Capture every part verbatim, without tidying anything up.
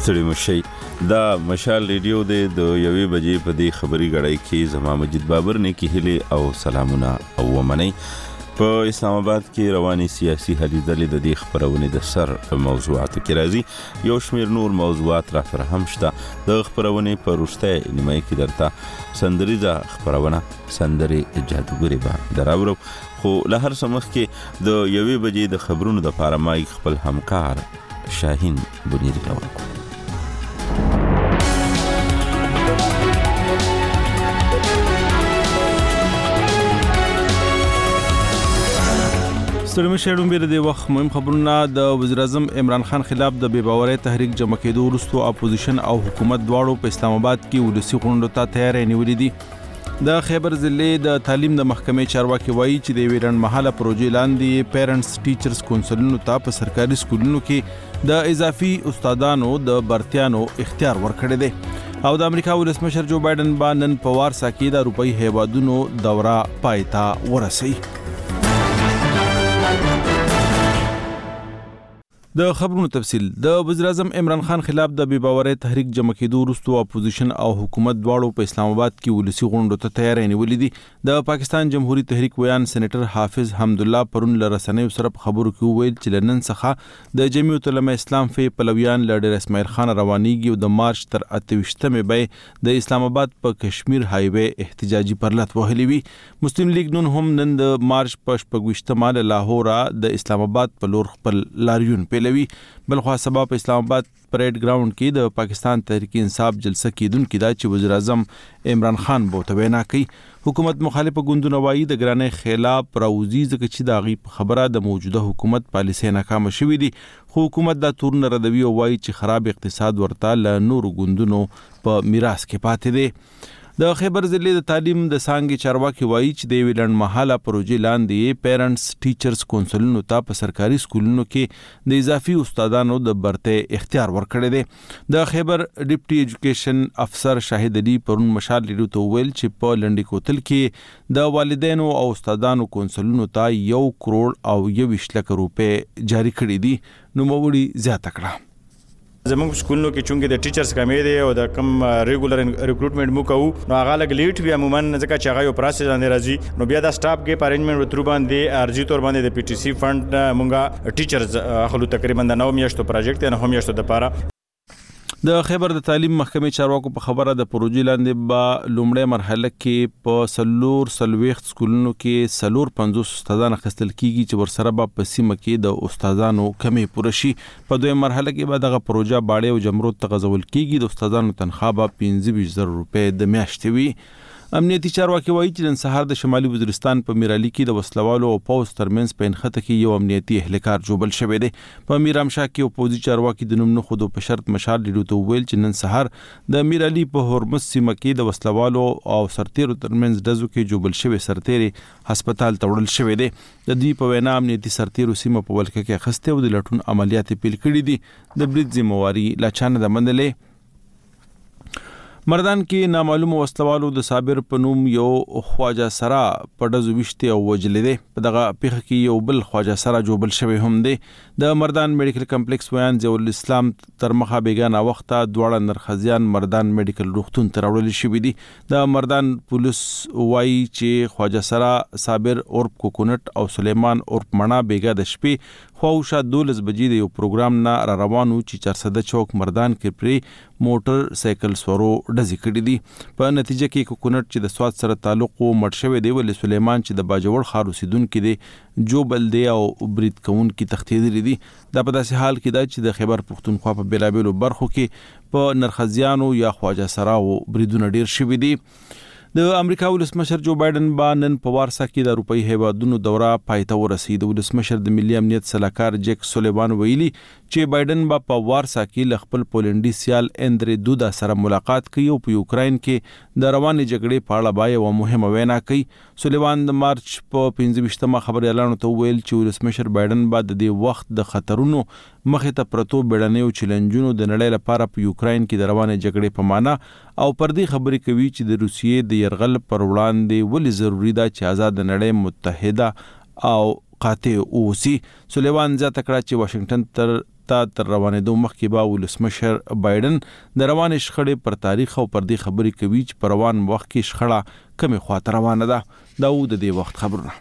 ستړي مشي دا مشال ریډیو د یوې بجې په دې خبري غړای کې زما مجید بابر نه کې هله او سلامونه او ومني په اسلام آباد کې رواني سیاسي هلې ځلې د دې خبرونه د سر موضوعاتو کې راځي یو شمېر نور موضوعات را سره هم شته د خبرونه په روسته نیمه کې درته سندریزه خبرونه سندري جادوګری به دراورو خو له هر سمخ کې د یوې بجې د خبرونو د پاره مای خپل همکار شاهین بنيري روان کو ستړي شهرون بیر د وخت مهم خبرونه د وزیر اعظم عمران خان خلاف د بې باورۍ تحریک جمع کېدو وروسته اپوزیشن او حکومت دواړو په اسلام آباد کې ولسی غونډو ته تیاری نیولې دي د خیبر ضلع د تعلیم د محکمې چارواکي وایي چې د ویرن محله پروژې لاندې پیرنټس ټیچرز کونسلونو ته په سرکاري سکولونو کې د اضافي استادانو د برتیانو اختیار ورکړی دی او د امریکا ولسمشر جو بایدن با نن په وارسا کې د روپی هیوادونو دوره پای ته ورسوي. د خبرونو تفصیل د وزیر اعظم عمران خان خلاف د بې باورۍ تحریک جمع کېدو وروسته اپوزیشن او حکومت دواړو په اسلام آباد کې ولسی غونډو ته تیاری نیولې دي د پاکستان جمهوریت تحریک ویان سېنیټر حافظ حمدالله پرون له رسنیو سره په خبرو کې وویل چې له نن څخه د جمعیت العلماء اسلام فی پلویان له ډېر اسماعیل خان روانېږي او د مارچ تر اته ویشتمې به د اسلام آباد په کشمیر هایوې احتجاجي پرلط وهلي وي. مسلم لیگ نون هم نن د مارچ په شپږ ویشتمه له لاهور د اسلام آباد په لور خپل لاریون پیلوي. بلخوا سبا په اسلام آباد پریډ گراوند کې د پاکستان تحریک انصاف جلسه کېدونکې ده چې وزیر اعظم عمران خان به وینا کوي. حکومت مخالفه ګوندونه وایي د ګرانۍ خلاف راوځي ځکه چې د هغې خبره د موجوده حکومت پالیسۍ ناکامه شوې دي خو حکومت دا تورونه ردوي او وایي چې خراب اقتصاد ورته له نورو ګوندونو په میراث کې پاتې دی. د خیبر ضلع د تعلیم د څانګې چارواکي وایي چې د یوې لنډمهاله پروژې لاندې پیرنټس ټیچرز کونسلونو ته په سرکاري سکولونو کې د اضافي استادانو د برتۍ اختیار ورکړی دی. د خیبر ډیپټي ایجوکیشن افسر شاهد علي پرون مشال ریډیو ته وویل چې په لنډي کوتل کې د والدینو او استادانو کونسلونو ته یو کروڑ او یویشت لکه روپۍ جاري کړي دي. نوموړي زیاته کړه زموږ سکولونو کې چونګې د ټیچرز کمې دی او د کم ریګولر ریکروټمنټ مو کوو نو هغه لګ لیټ وی عموما ځکه چې هغه یو پروسس باندې راځي نو بیا د سټاف کې ارینجمنټ وترو باندې ارزي تور باندې د پی ټی سی فند مونږه ټیچرز خلو تقریبا د نو میاشتو پروجیکټ نه هم میاشتو د پاره. د خیبر د تعلیم محکمې چارواکو په خبره د پروژې لاندې به لومړی مرحله کې په سلور سلويخت سکولونو کې سلور پنځوس استادان اخیستل کیږي چې ورسره به په سیمه کې د استادانو کمې پوره شي. په دویم مرحله کې به دغه پروژه باړې او جمرود ته غځول کیږي. د استادانو تنخواه به پنځه ویشت زره روپۍ د میاشتې وي. امنیتي چارواکي وایي چې نن سهار د شمالي وزیرستان په میرالي کې د وسلوالو او پوز ترمنځ په انخته کې یو امنیتي اهلکار جوړل شوی دی. په میرامشاه کې او پوزي چارواکي د نوم نه خودو په شرط مشال ډیډو ته ویل چې نن سهار د میرالي په هرمز سیمه کې د وسلوالو او سرتیرو ترمنځ دزو کې جوړل شوی سرتیري هسپتال ته وړل شوی دی. د دې په وینا امنیتي سرتیرو سیمه په ولکه کې اخیسته او د لټون عملیات پیل کړي دي. د برید ذمہواری لا چانه د منلې. مردان کې نامعلوم وسلوالو د صابر په نوم یو خواجه سرا په ډزو وشته او وجلې دی. په دغه پیښه کې یو بل خواجه سرا جوړل شوی هم دی. د مردان میډیکل کمپلیکس ویان ضیاء الاسلام تر مخه بیګانه وخته دواړه نرخزیان مردان میډیکل روغتون ته راوړل شوی دي. د مردان پولیس وایي چې خواجه سرا صابر اورپ کوکونټ او سلیمان اورپ مڼا بیګا د شپې خواوشا دولس بجې د یو پروګرام نه را روانو چې چارسده چوک مردان کې پرې موټر سایکل سورو ډزې کړي دي. په نتیجه کې کوکونټ چې د سواد سره تعلق و مړ شوی دی ولې سلیمان چې د باجوړ ښار اوسیدونکی دی جو بل دی او برید کوونکي تښتېدلي دي. دا په داسې حال کې ده چې د خیبر پښتونخوا په بېلابېلو برخو کې په نرخزیانو یا خواجه سراو بریدونه ډېر شوي دي. د امریکا ولسمشر جو بایدن با نن په وارسا کې د روپی هیوادونو دوره پای ته ورسېد. د ولسمشر د ملي امنیت سلاکار جیک سولیوان ویلي چې بایدن با په وارسا کې ل خپل پولنډي سیال اندرې دودا سره ملاقات کوي او په یوکراین کې د روانې جګړې په اړه به یوه مهمه وینا کوي. سولیوان د مارچ په پنځه ویشتمه خبري اعلان ته ویل چې ولسمشر بایدن با د دې وخت د خطرونو مخې ته پرتو بیړنیو چیلنجونو د نړۍ لپاره په یوکراین کې د روانې جګړې په معنا او پر دې خبرې کوي چې د روسیې د یرغل پر وړاندې ولې ضروری ده چې آزاد نړۍ متحده او قاطع اوسي. سلیوان زیاته کړه چې واشنگټن تر ته تر روانېدو مخکې به ولسمشر بایدن د روانې شخړې پر تاریخ او پر دې خبرې کوي چې په روان وخت کې شخړه کمې خواته روانه ده. دا و د دې وخت خبرونه.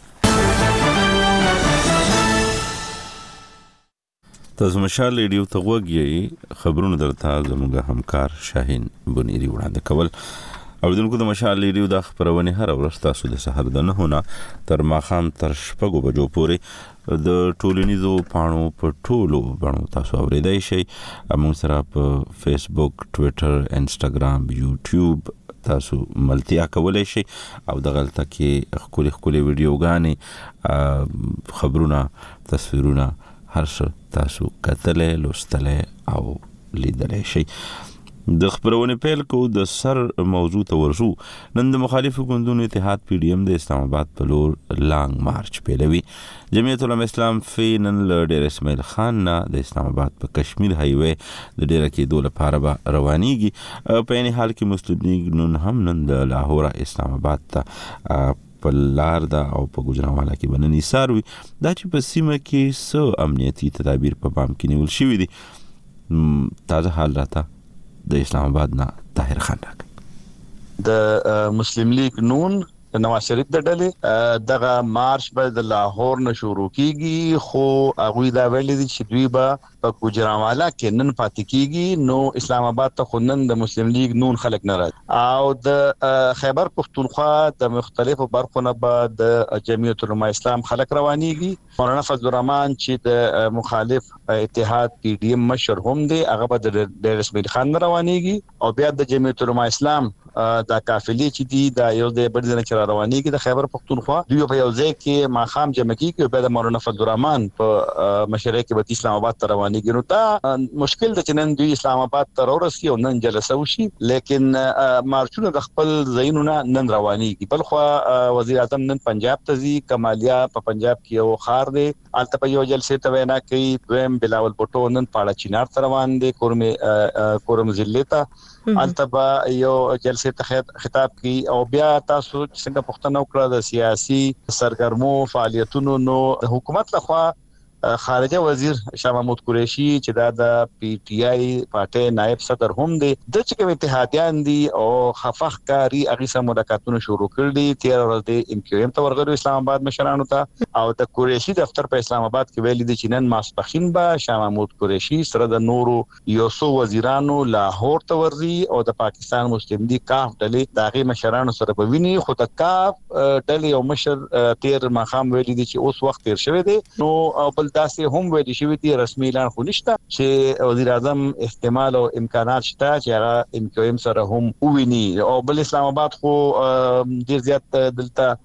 تاسو مشال ریډیو ته غوږ یې، خبرونه درته زموږ همکار شاهین بنيري وړاندې کول. اوریدونکو د مشال ریډیو د خبرونه هر ورځ تاسو د سحر د نه نه تر ماخام تر شپږو بجو پورې د ټولنیزو پاڼو په ټولو باندې تاسو اوریدای شئ. موږ سره په فیسبوک، ټوئیټر، انسټاګرام، یوټیوب تاسو ملتیا کولای شئ او د غلطه کې خپل خپل ویډیوګانې، خبرونه، تصویرونه هر څه تاسو کتلې، لوستلې او لیدلې شئ. د خبرونه پیل کو د سر موضوع ته ورسو. نن د مخالفو ګوندونو اتحاد پی ډی ایم د اسلام آباد په لور لانګ مارچ پیلوي. جمعیت العلماء اسلام فی نن له ډیر اسماعیل خان نه د اسلام آباد په کشمیر هایوي د ډیر کېدو لپاره به روانيږي. په یعنی حال کې مسلم لیگ نن هم نن د لاهور اسلام آباد ته په لار دا او په ګوجرانوالا کې بنني ساروي دا چې په سیمه کې څو امنیتي تدابیر په پام کې نیول شوی دي. تازه حال راته د اسلام آباد نه طاهر خان راک د مسلم لیگ نون نواز شریف د ډلې دغه مارچ به د لاهور نه شروع کیږي، خو هغه دا ویل دي چې دوی به په ګوجرانوالا کې نن پاتې کیږي. نو اسلام آباد ته خنن د مسلم لیگ نون خلک نه راځي او د خیبر پختونخوا د مختلفو برخو نه به د جمعیت العلماء اسلام خلک روانيږي. مولانا فضل الرحمن چې د مخالف اتحاد پی ډی ایم مشر هم دی، هغه به د ډیر اسماعیل خان روانيږي او بیا د جمعیت العلماء اسلام دا قافلې چې دي دا یو د بل ځای نه روانيږي د خیبر پختونخوا دوی په یو ځای کې ماخام جمع کیږي او بیا د مولانا فضل الرحمن په مشرۍ کې به اسلام آباد ته روانيږي. نو دا مشکل د چنن دوی اسلام آباد ته ورسي او نن جلسه وشي، لیکن مارچونه د خپل ځایونو نن روانيږي. بل خو وزیر اعظم نن پنجاب ته ځي، کمالیا په پنجاب کې یو خار دی، البته په یو جلسه ته وینا کوي. دویم بلاول بوټو نن پاړه چینار ته روان دي، کورمه کورم ضلع ته البته یو جلسه ته خطاب کوي او بیا تاسو څنګه پښتنه وکړه د سیاسي سرګرمو فعالیتونو. نو حکومت لخوا خارجه وزیر شاه محمود قریشي چې دا د پی ټی آی پارټي نائب صدر هم دی، د چې کوم اتحادیان دي او خفخ کاری هغه سم ملاقاتونه شروع کړل. تیر ورځ د ام کیو ایم ته ورغلو اسلام آباد مشرانو ته او د قریشي دفتر په اسلام آباد کې ویل دي چې نن ماسپخین به شاه محمود قریشي سره د نورو یو څو وزیرانو لاهور ته ورځي او د پاکستان مسلم لیگ کاف ډلې داغي مشرانو سره به ویني. خو د کاف ډلې او مشر تیر ماخام ویل دي چې اوس وخت تیر شوی دی. نو بل داسې هم ویل شوی دی رسمي اعلان خو نشته چې وزیر اعظم احتمال او امکانات شته چې هغه ام کیو ایم سره هم وویني. او بل اسلام آباد خو ډیر زیات دلته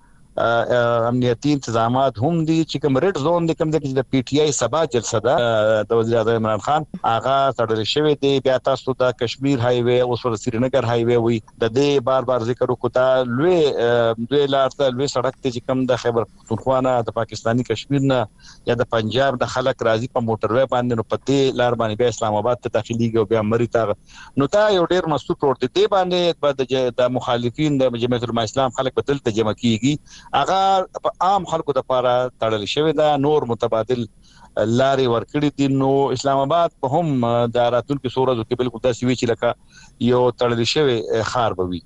امنیتي انتظامات هم دي چې کوم ریډ زون د کوم د پی ټی آی سبا جلسه ده د وزیر اعظم عمران خان هغه تړل شوی دی. بیا تاسو د کشمیر هایوي او سرینگر هایوي وي د دې بار بار ذکر وکړه، لوی دوی لارته لوی سړک ته چې کوم د خیبر پختونخوا نه د پاکستانی کشمیر نه یا د پنجاب د خلک راځي په موټروي باندې، نو پته لار باندې بیا اسلام آباد ته داخليږي او بیا مری تا. نو دا یو ډیر مسعود ورته دی باندې د مخالفین د جمعیت العلماء اسلام خلک په دلته جمع کیږي. هغه په عام خلکو د لپاره تړل شوی دا، نور متبادل لاري ورکړي دي. نو اسلام آباد په هم د راتلونکو سورزو کې بالکل داسې وی چې لکه یو تړل شوی خار بوي.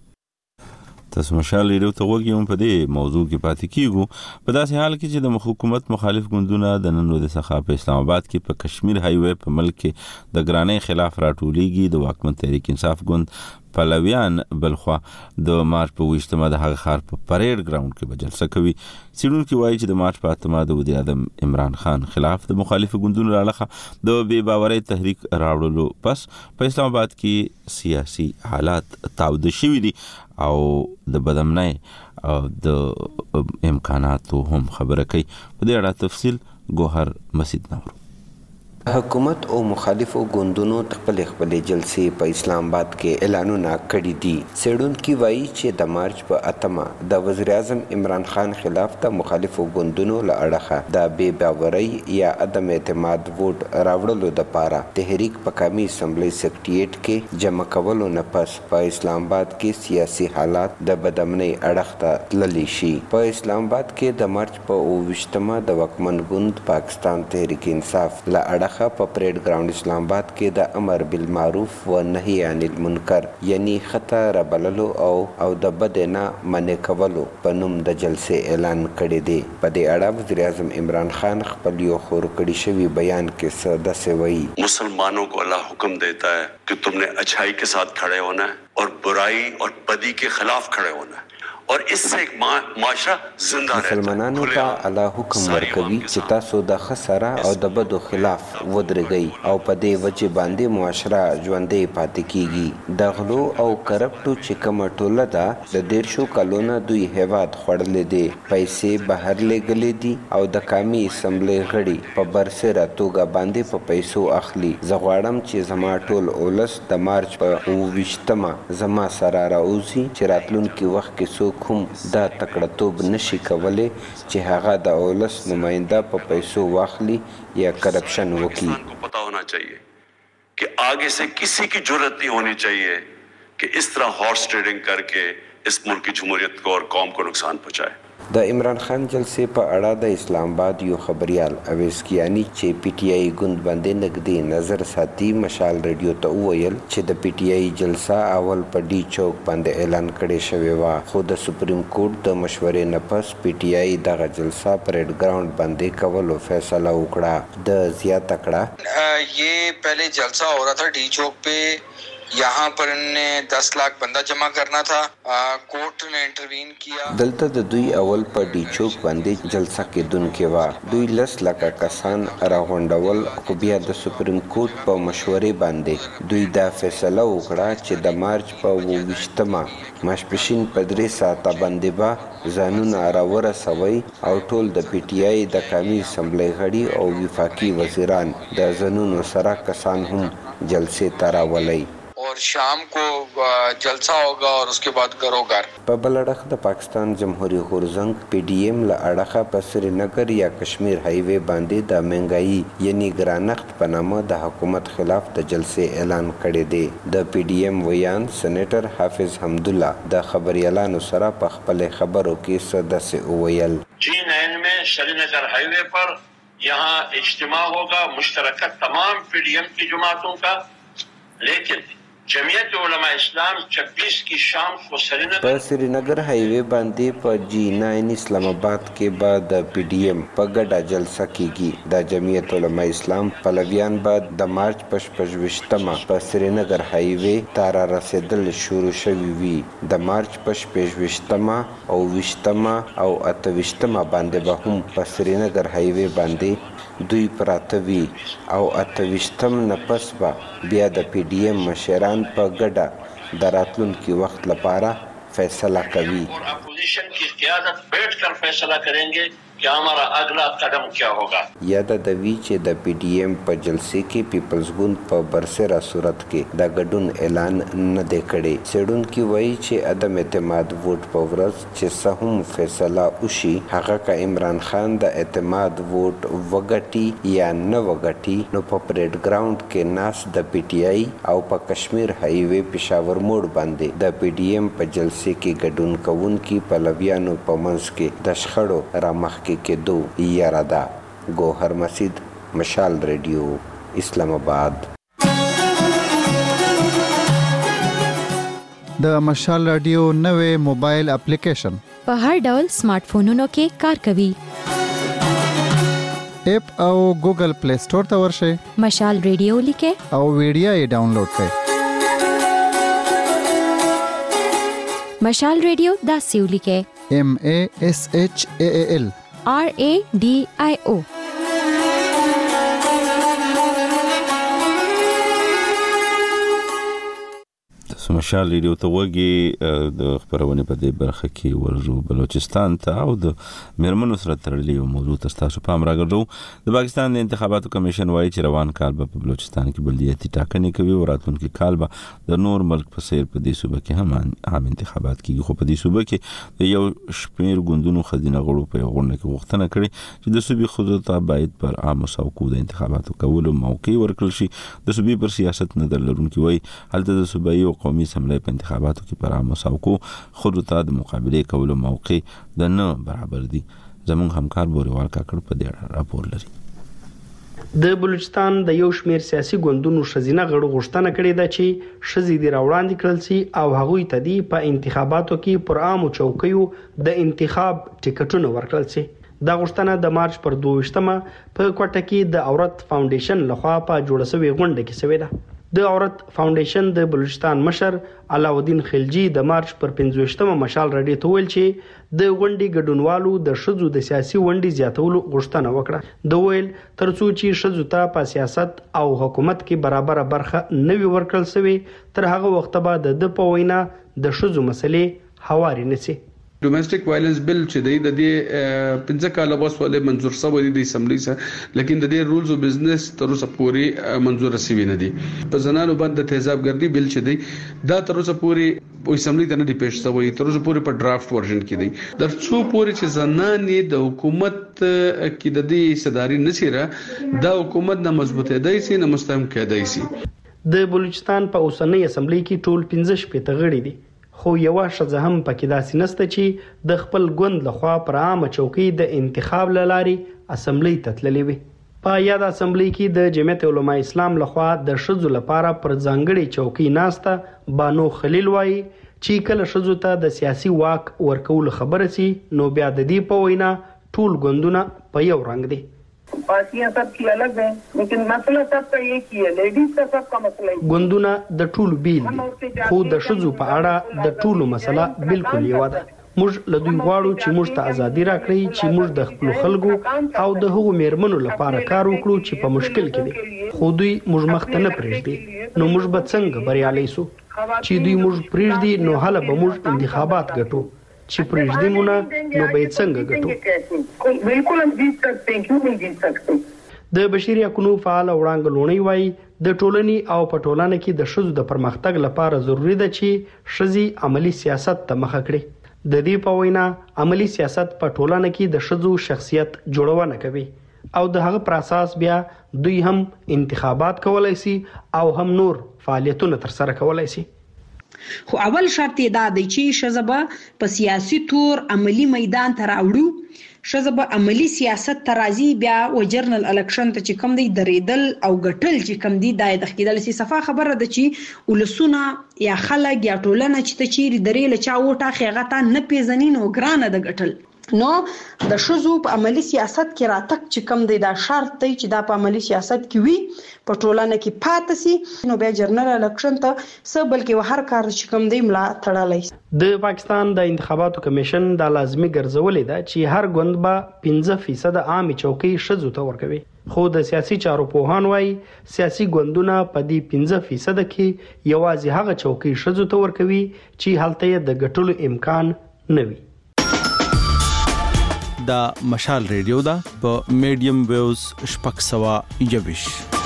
تاسو مشال ریډیو ته وګورئ په دې موضوع کې پاتې کیږو. په داسې حال کې چې د حکومت مخالف ګوندونه د نن ورځې څخه په اسلام آباد کې په کشمیر هایوي په ملک کې د ګرانۍ خلاف راټولېږي. د واکمن تحریک انصاف ګوند پلویان بلخوا د مارچ په وشتمه د هغه خار په پریډ ګراوند کې به جلسه کوي. سیډونکو وایي چې د مارچ په اتمه د وزیر اعظم عمران خان خلاف د مخالف ګوندونو رالخه د بے باورۍ تحریک راوړلو پس په اسلام آباد کې سیاسي حالات تاوده شوي دي او د بدامنۍ او د امکاناتو هم خبره کوي. په دې اړه تفصیل ګوهر مسید نور. حکومت او مخالفو ګوندونو خپل خپل جلسې په اسلام آباد کې اعلانونه کړي دي. سیډونکو وایي چې د مارچ په اتمه د وزیر اعظم عمران خان خلاف د مخالفو ګوندونو له اړخه د بے باورۍ یا عدم اعتماد ووټ راوړلو لپاره تحریک په قومي اسمبلی سکریټریټ کې جمع کولو نه پس په اسلام آباد کې سیاسي حالات د بدامنۍ اړخ ته تللی شي. په اسلام آباد کې د مارچ په اوویشتمه د واکمن ګوند پاکستان تحریک انصاف له اړخ اړخه په پریډ ګراوند اسلام آباد کې د امر بالمعروف و نهي عن المنکر یعنی خطا ربللو او او د بد نه منع کولو په نوم د جلسې اعلان کړی دی. په دې اړه وزیر اعظم عمران خان خپل یو خور کړی شوی بیان کې څه داسې وایي: मुसलमानों को अल्लाह हुक्म देता है कि तुमने अच्छाई के साथ खड़े होना है और बुराई और बदी के खिलाफ खड़े होना है और इससे एक माशरा जिंदा रहता है. مسلمانانو ته الله حکم ورکوي چې تاسو د خسره او د بدو خلاف ودرېږئ او په دې وجه باندې معاشره ژوندۍ پاتې کیږي. د غلو او کرپټو چې کومه ټوله ده د دیرشو کلونو دوی هیواد خوړلې دي، پیسې بهر لېږلې دي او د قومي اسمبلۍ غړي په برسېره توګه باندې په پیسو اخلي. زه غواړم چې زما ټول اولس د مارچ په اووه ویشتمه زما سره راوځي چې راتلونکي وخت کې څوک هم دا تکړه‌توب نشي کولی چې هغه د اولس نماینده په پیسو واخلي یا کرپشن وکړي. को पता होना चाहिए कि आगे से किसी की जरूरत नहीं होनी चाहिए कि इस तरह हॉर्स ट्रेडिंग करके इस मुल्क की जमहूरियत को और कौम को नुकसान पहुंचाए. د عمران خان جلسې په اړه د اسلام آباد یو خبريال اویس کیانی چې پی ټی آی ګوند باندې نږدې نظر ساتي مشال ریډیو ته وویل چې د پی ټی آی جلسه اول په ډي چوک باندې اعلان کړي شوی و، خو د سپریم کورټ د مشورې نه پس پی ټی آی دغه جلسه پریډ ګراوند باندې کولو فیصله وکړه. د زیاته کړه یہ پہلے جلسہ ہو رہا تھا ڈی چوک پہ، यहाँ पर इन्हें दस लाख बंदा जमा करना था. कोर्ट ने इंटरवीन किया. دلته د دوی اول په ډي چوک باندې جلسه کېدونکې وه. دوی لس لکه کسان راغونډول، خو بیا د سپریم کورټ په مشورې باندې دوی دا فیصله وکړه چې د مارچ په اووه ویشتمه ماسپښین په درې ساعته باندې به ځانونه راورسوي او ټول د پی ټی آی د قومي اسمبلۍ غړي او وفاقي وزیران د ځانونو سره کسان هم جلسې ته راولئ. اور شام کو جلسہ ہوگا اور اس کے بعد گروگار. په بل اړخ د پاکستان جمهوریت غورځنګ پی ډی ایم له اړخه په سرینګر یا کشمیر هایوے باندې د مهنګایي یعنی ګرانښت په نامه د حکومت خلاف د جلسې اعلان کړی دی. د پی ډی ایم ویان سېنیټر حافظ حمدالله د خبريالانو سره په خپل خبرو کې څه داسې وویل: جی نائن میں سرینگر ہائی وے پر یہاں اجتماع ہوگا مشترکہ تمام پی ڈی ایم کی جماعتوں کا، لیکن جمعیت علماء اسلام چھبیس کی شام کو سرینگر په سرینگر هایوے باندې په جی ناین اسلام آباد کې به د پی ډی ایم په ګډه جلسه کیږي. د جمعیت علماء اسلام پلویان به د مارچ په شپږ ویشتمه په سرینگر هایوے ته را رسېدل شروع شوي وي. د مارچ په شپږ ویشتمه او ویشتمه او اته ویشتمه باندې به هم په سرینگر هایوے باندې دوی پراته وي او اته ویشتم نه پس به بیا د پی ډی ایم مشران په ګډه د راتلونکي وخت لپاره فیصله کوي. اور اپوزیشن کی قیادت بیٹھ کر فیصلہ کریں گے کہ ہمارا اگلا قدم کیا ہوگا. یاد د وی چې د پی ډی ایم په جلسې کې پیپلز ګوند په برسره صورت کې د ګډون اعلان نه دی کړی. څېړونکي وایي چې عدم اعتماد ووټ په ورځ چې څه هم فیصله وشي، هغه که عمران خان د اعتماد ووټ وګټي یا نه وګټي، نو په پریډ ګراوند کې ناس د پی ټی آی او په کشمیر هایوے پېښور موډ باندې د پی ډی ایم په جلسې کې ګډون کوونکي پلویانو په منځ کې د شخړو رامخکې کېدو یاره ده. ګوهر مسید، مشال ریډیو، اسلام آباد. د مشال رادیو نوې موبایل اپلیکیشن په هر ډول سمارټ فونونو کې کار کوي. اپ او ګوګل پلی سٹور ته ورشئ، مشال ریډیو لیکه او ویډیو یې ډاونلوډ کړئ. مشال ریډیو داسې ولیکئ: ایم ای ایس ایچ ای ایل آر ای ډي آی او. مشال ریډیو ته وګي د خبرونه په دې برخه کې ورجو بلوچستان ته او د مرمنو سره تړلې یو موضوع تاسو په امر راغلو. د پاکستان د انتخاباتو کمیشن وایي چې روان کال په بلوچستان کې بلدیاتي ټاکنې کوي او راتلونکي کال به د نور ملک په څیر په دې صوبه کې هم عام انتخابات کیږي. خو په دې صوبه کې د یو شمیر ګوندونو خزینه غړو په غونډه کې غوښتنه کړې چې د صوبې خودو ته باید پر عام مساوکو د انتخاباتو کولو موقع ورکړل شي. د صوبې پر سیاست نظر لرونکي وایي هلته د صوبایي او قومي اسمبلی په انتخاباتو کې پر عام مساوکو خود ته د مقابله کولو موقع د نه برابر دي. زموږ همکار بوريوال کاکړ په دې اړه راپور لري. د بلوچستان د یو شمیر سیاسي ګوندونو ښځینه غړو غوښتنه کړې ده چې ښځې دې راوړاندې کړل سي او هغوی ته دې په انتخاباتو کې پر عامو چوکیو د انتخاب ټیکټونه ورکړل سي. دا غوښتنه د مارچ پر دوه ویشتمه په کوټه کې د عورت فاونډیشن لخوا په جوړه شوې غونډه کې شوې ده. د عورت فاونډیشن د بلوچستان مشر علاودین خلجی د مارچ پر پنځه ویشتمه مشال راډیو ته ویل چې د غونډې ګډونوالو د ښځو د سیاسي ونډې زیاتولو غوښتنه وکړه. د ویل ترڅو چې ښځو ته په سیاست او حکومت کې برابر برخه نه وي ورکړل شوې تر هغه وخته به د د په وینا د ښځو مسلې هواري نشي. ډومېسټک وایلنس بل چې د دې پنځه کاله بس ولې منزور شوی دی د اسمبلی سره لیکن د دې رولز او بزنس تر اوسه پورې منزور شوی نه دی. په زنانو باندې تیزابګردي بل چې دی دا تر اوسه پورې اسمبلی ته نه دی پیښ شوی، تر اوسه پورې په ډرافټ ورژن کې دی. در څو پورې چې زنانې د حکومت کې د دې صداري نشيره دا حکومت نه مضبوطه دی سي نه مستحکم کېدای سي. د بلوچستان په اوسنۍ اسمبلی کې ټول پنځه شپږ غړي دي، خو یو شزه هم پکې داسې نسته چې د خپل ګوند لخوا پر عامه چوکۍ د انتخاب لارې اسمبلی ته تللې وي. په یاد اسمبلی کې د جمعیت علماء اسلام لخوا د ښځو لپاره پر ځانګړي چوکۍ ناسته بانو خلیل وایي چې کله ښځو ته د سیاسي واک ورکول خبره سي نو بیا د دې په وینا ټول ګوندونه په یو رنګ دي. पार्टियां सबकी अलग हैं लेकिन मसला सबका एक ही है, लेडीज का सबका मसला है. ګوندونه د ټولو بیل دي خو د ښځو په اړه د ټولو مسله بالکل یو ده. موږ له دوی غواړو چې موږ ته ازادي راکړي چې موږ د خپل خلکو او د هغو میرمنو لپاره کار وکړو چې په مشکل کې دي، خو دوی موږ مخ ته نه پرېږدي. نو موږ به څنګه بریالي سو چې دوی موږ پرېږدي نو هله به موږ انتخابات ګټو، چې پرېږدي مونه نو به یې څنګه ګټو. بالکل هم جیت سکتے ہیں، کیوں نہیں جیت سکتے. د بشري حقوقو فعال وړاندې لونی وای د ټولنې او په ټولنه کې د ښځو د پرمختګ لپاره ضروری ده چې ښځې عملی سیاست ته مخه کړي. د دې په وینا عملی سیاست په ټولنه کې د ښځو شخصیت جوړونه کوي او د هغه پر اساس بیا دوی هم انتخابات کولای شي او هم نور فعالیتونه تر سره کولای شي. خو اول شرط یې دا دی چې ښځه به په سیاسي تور عملی میدان ته راوړو، ښځه به عملی سیاست ته راځي، بیا و جرنل الکشن ته چې کوم دی درېدل او ګټل چې کوم دی دا یې تخکیدل سي. صفا خبره ده چې ولسونه یا خلک یا ټولنه چې ته چیرې درې له چا وټه اخلي هغه ته نه پیژني نو ګرانه ده ګټل. نو د ښځو په عملی سیاست کې راتګ چې کوم دی دا شرط دی چې دا په عملی سیاست کې وي، په ټولنه کې پاتې سي، نو بیا جرنل الکشن ته څه بلکې هر کار چې کوم دی ملا تړلی. د پاکستان د انتخاباتو کمیشن دا لازمي ګرځولې ده چې هر ګوند به پنځه فیصد عامې چوکۍ ښځو ته ورکوي، خو د سیاسي چارو پوهان وایي سیاسي ګوندونه په دې پنځه فیصد کې یوازې هغه چوکۍ ښځو ته ورکوي چې هلته یې د ګټلو امکان نه وي. دا مشال ریډیو دا په میډیم ویوز شپږ سوه یوویش.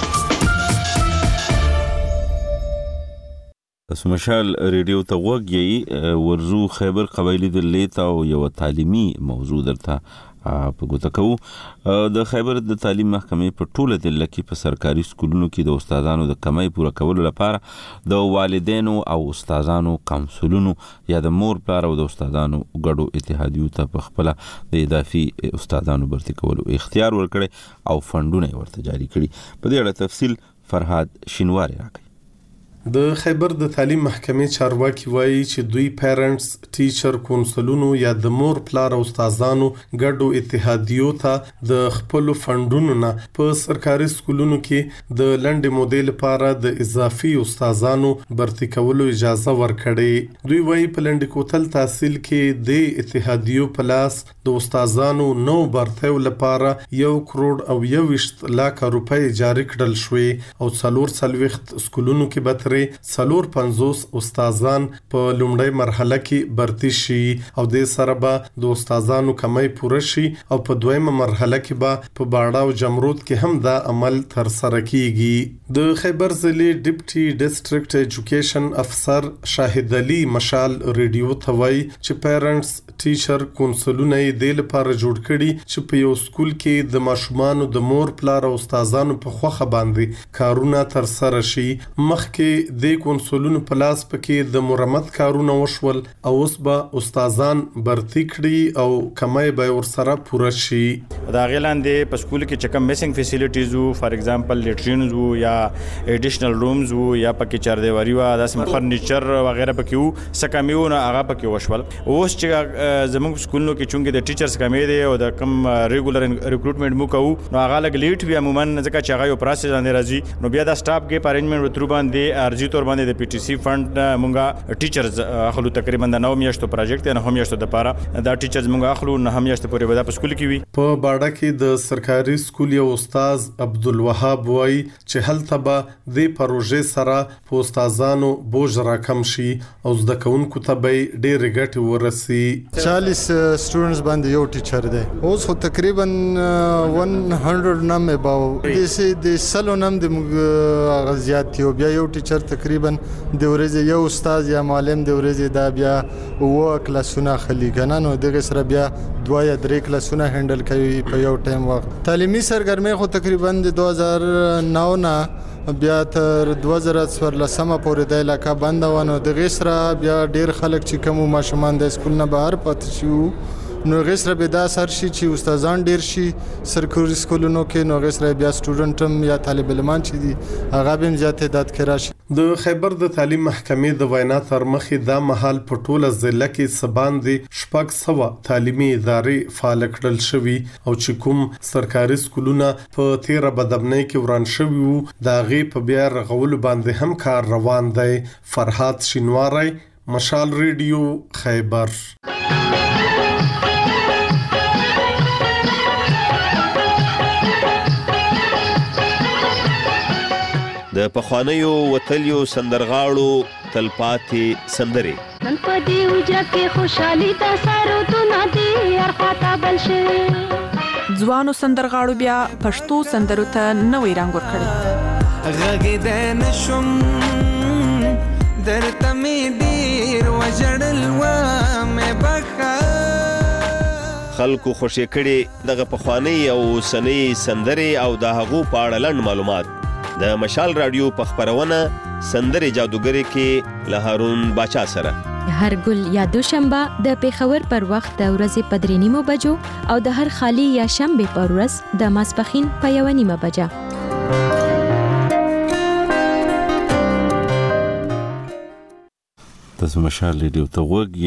تاسو مشال ریډیو ته غوږ یې ورزو خیبر قبایلی د لیت او یو تعلیمي موضوع درته په ګوته کوو. د خیبر د تعلیم محکمې په ټوله ضلع کې په سرکاري سکولونو کې د استادانو د کمۍ پوره کولو لپاره د والدینو او استادانو کونسلونو یا د مور پلار او د استادانو ګډو اتحادیو ته په خپل د اضافي استادانو برتي کولو اختیار ورکړي او فندونه ورته جاری کړي. په دې اړه تفصیل فرهاد شینواری راکړي. د خیبر د تعلیم محکمې چارواکي وایي چې دوی پیرنټس، ټیچر کونسلونو یا د مور پلار او استادانو ګډو اتحادیو ته د خپل فندونو نه په سرکاري سکولونو کې د لنډې مودې لپاره د اضافي استادانو برتي کولو اجازه ورکړي. دوی وایي په لنډ کوتل تحصیل کې د اتحادیو په لاس د استادانو نو برتیو لپاره یو کروڑ او یوویشت لاکه روپۍ جاری کړل شوې او څلور څلوېښت سکولونو کې به څلور پنځوس استادان په لومړۍ مرحله کې برتي شي او د سره به د استادانو کمۍ پوره شي او په دویمه مرحله کې به په باړه او جمرود کې هم دا عمل تر سره کیږي. د خیبر ضلع ډیپټي ډیسټریکټ ایجوکیشن افسر شاهد علي مشال ریډیو ته وایي چې پیرنټس، ټیچر کونسلونه یې د لپاره جوړ کړي چې په یو سکول کې د ماشومانو د مور پلار او استادانو په خوخه باندې کارونه تر سره شي. مخکې چې د کونسولونو په لاس پکې د مرمت کارونه وشول او اوس به استادان برتی کړي او کمای به ورسره پوره شي. دا غیلاندې په سکول کې چې کوم میسنګ فیسیلیټیز وو فار ایگزامپل لیټرینز وو یا ایډیشنل رومز وو یا پکې چاردیواری وو داسې فرنیچر وغیرہ پکې وو سکامیونه هغه پکې وشول. اوس چې زموږ سکولونو کې چونګې د ټیچرز کمی دی او د کم ریګولر ریکروټمنټ مو کوو نو هغه لګ لیټ وی عموما ځکه چې هغه یو پروسس باندې راځي نو بیا دا سټاف کې ارینجمنت وترو باندې ارزي تور باندې د پی ټی سی فند مونږه ټیچرز اخلو تقریبا د نو میاشتو پروجیکټ نه هم میاشتو د پاره دا ټیچرز مونږه اخلو نه هم میاشتو پورې ودا په سکول کې وي. په باډه کې د سرکاري سکول یو استاد عبدالوهاب وای چې هلته به د پروژې سره په استادانو بوج راکم شي او زده کوونکو ته به ډېر ګټه ورسي. چالیس سټوډنټس باندې یو ټیچر دی اوس خو تقریبا one hundred نم اباو د سي د سلو نم د غزيات یو بیا یو ټیچر تقریبا د ورځې یو استاد یا معلم د ورځې دا بیا وو کلاسونه خلی کنه نو دغه سره بیا دوه یا درې کلاسونه هندل کوي په یو ټایم وخت. تعلیمي سرګرمي خو تقریبا د دوه هزار نو نه بیا تر دوه زره څوارلسمه پورې د علاقہ بند ونه دغه سره بیا ډیر خلک چې کوم ماشومان د سکول نه بهر پاتې شو نو غسر به دا سر شي چې استادان ډیر شي سرکوري سکولونو کې نو غسر بیا سټوډنټم یا طالب علمان چې دي هغه به زیات تعداد کې راشي. د خیبر د تعلیم محکمې د وینا تر مخې دا محل په ټوله ضلع کې سباندې شپږ سوه تعلیمي ادارې فعال کړل شوي او چې کوم سرکاري سکولونه په تیره بدبنۍ کې وران شوي وو د هغې په بیا رغولو باندې هم کار روان دی. فرحات شینواری، مشال ریډیو، خیبر. د پخوانیو وتلیو سندرغاړو تلپاتې سندرې نن په دې وجه کې خوشحالي د سرودونه دي ارخواته بل شي ځوانو سندرغاړو بیا پښتو سندرو ته نوې رنګ ورکړی. غږېدی نشم درته مې ډېر وژړل ومې بخښه خلکو خوشې کړي دغه پخوانۍ او اوسنۍ سندرې او د هغو په اړه لنډ معلومات د مشال رادیو په خپرونه سندرې جادوګري کې له هارون باچا سره هر ګل یا دوشنبه د پیښور پر وخت د ورځې په درې نیمو بجو او د هر خالی یا شنبه پر ورځ د ماسپښین په یوه نیمه بجه. تاسو مشال ریډیو ته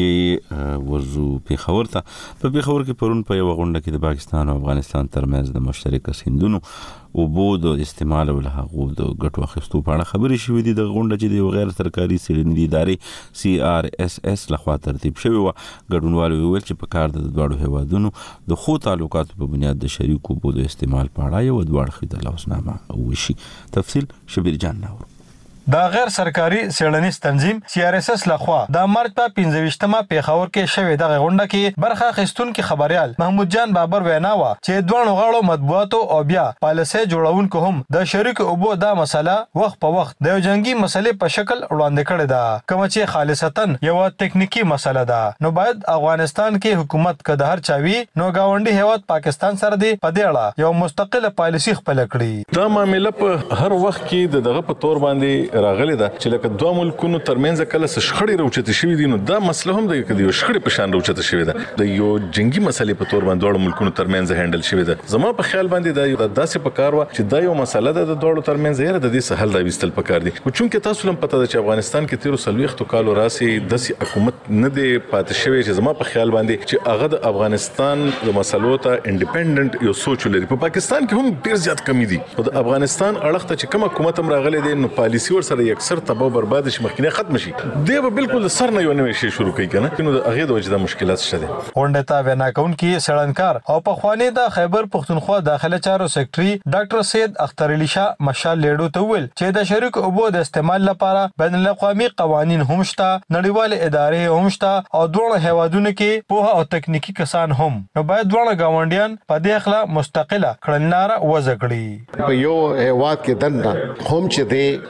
وګورئ ورزو پیښور ته. په پیښور کې پرون په یو غونډه کې د پاکستان او افغانستان ترمنځ د مشترک سیندونو او بو د استعمال او له هغو د ګټو اخیستو په اړه خبرې شوې دي. د غونډه چې د غیر سرکاري څېړنیزې ادارې سی آر اس اس لخوا ترتیب شوې وه ګډونوالو وویل چې په کار د دواړو هیوادونو د ښو تعلقاتو په بنیاد د شریکو اوبو د استعمال په اړه یو دوه اړخیزه لاسنامه وشي. تفصیل شبیر جان ناور. دا غیر سرکاري څېړنیز تنظیم سی آر اس اس لخوا د مارچ په پنځه ویشتمه پیښور کې شوې دغه غونډه کې برخه اخیستونکي خبريال محمود جان بابر وینا وه چې دوه غاړو مطبوعاتو او بیا پالیسي جوړونکو هم د شریک اوبو دا مسله وخت په وخت د یو جنگي مسلې په شکل وړاندې کړې ده کوم چې خالصتا یو تکنیکی مسله ده. نو باید افغانستان کې حکومت که د هر چاوي نو گاونډي هیواد پاکستان سره دی په دې اړه یو مستقله پالیسي خپل کړي. دا معاملې په هر وخت کې د دغه په تور باندې راغلی ده چې لکه دوه ملکونو ترمنځ کله څه شخړې راوچتې شوې دي نو دا مسله هم د یو شخړې په شان راوچته شوې ده د یو جنگي مسلې په تور باندې دوه ملکونو ترمنځ هندل شوې ده. زما په خیال باندې دا یو داسې پکار و چې دا یو مسله ده د دوه ترمنځ یې د دې سهل راوستل پکار دي. خو چونکه تاسو لم پته ده چې افغانستان کې تیر سلويختو کالو راسي د حکومت نه دی پاتې شوی چې زما په خیال باندې چې هغه د افغانستان د مسلو ته انډیپندنت یو سوچ لري. په پاکستان کې هم ډیر زیات کمی دي او د افغانستان اړخ ته چې کوم حکومت هم راغلي دي نو پالیسی ور سره اکثر تباہ برباد شي مخکینه ختم شي دی به بالکل سر نه یو نوې شي شروع کوي کنه نو د هغه د وجه د مشکلات شته. غونډه ته وینا کوونکی سړنکار او په خوانی د خیبر پښتونخوا داخله چارو سیکریټري ډاکټر سید اختر علی شاه مشال لیډو ته ویل چې د شریک اوبو د استعمال لپاره بین الاقوامي قوانين هم شته نړیوال ادارې هم شته او دوه هیوادونو کې په او تکنیکی کسان هم نو باید دوه گاونډیان په دې اخلا مستقله کړنلار وځکړي. په یو هیواد کې دنده هم چې د اوبو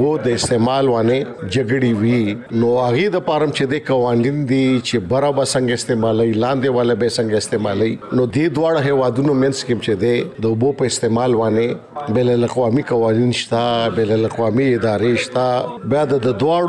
اوبو د استعمال وانه جګړې وی نو هغه د پارم چې د قوانین دي چې برابر څنګه استعمالي لاندې والا به څنګه استعمالي نو دې دواړه هوادونو منس کې چې د د اوبو په استعمال وانه بل الاقوامي قوانین شته بل الاقوامي ادارې شته بیا د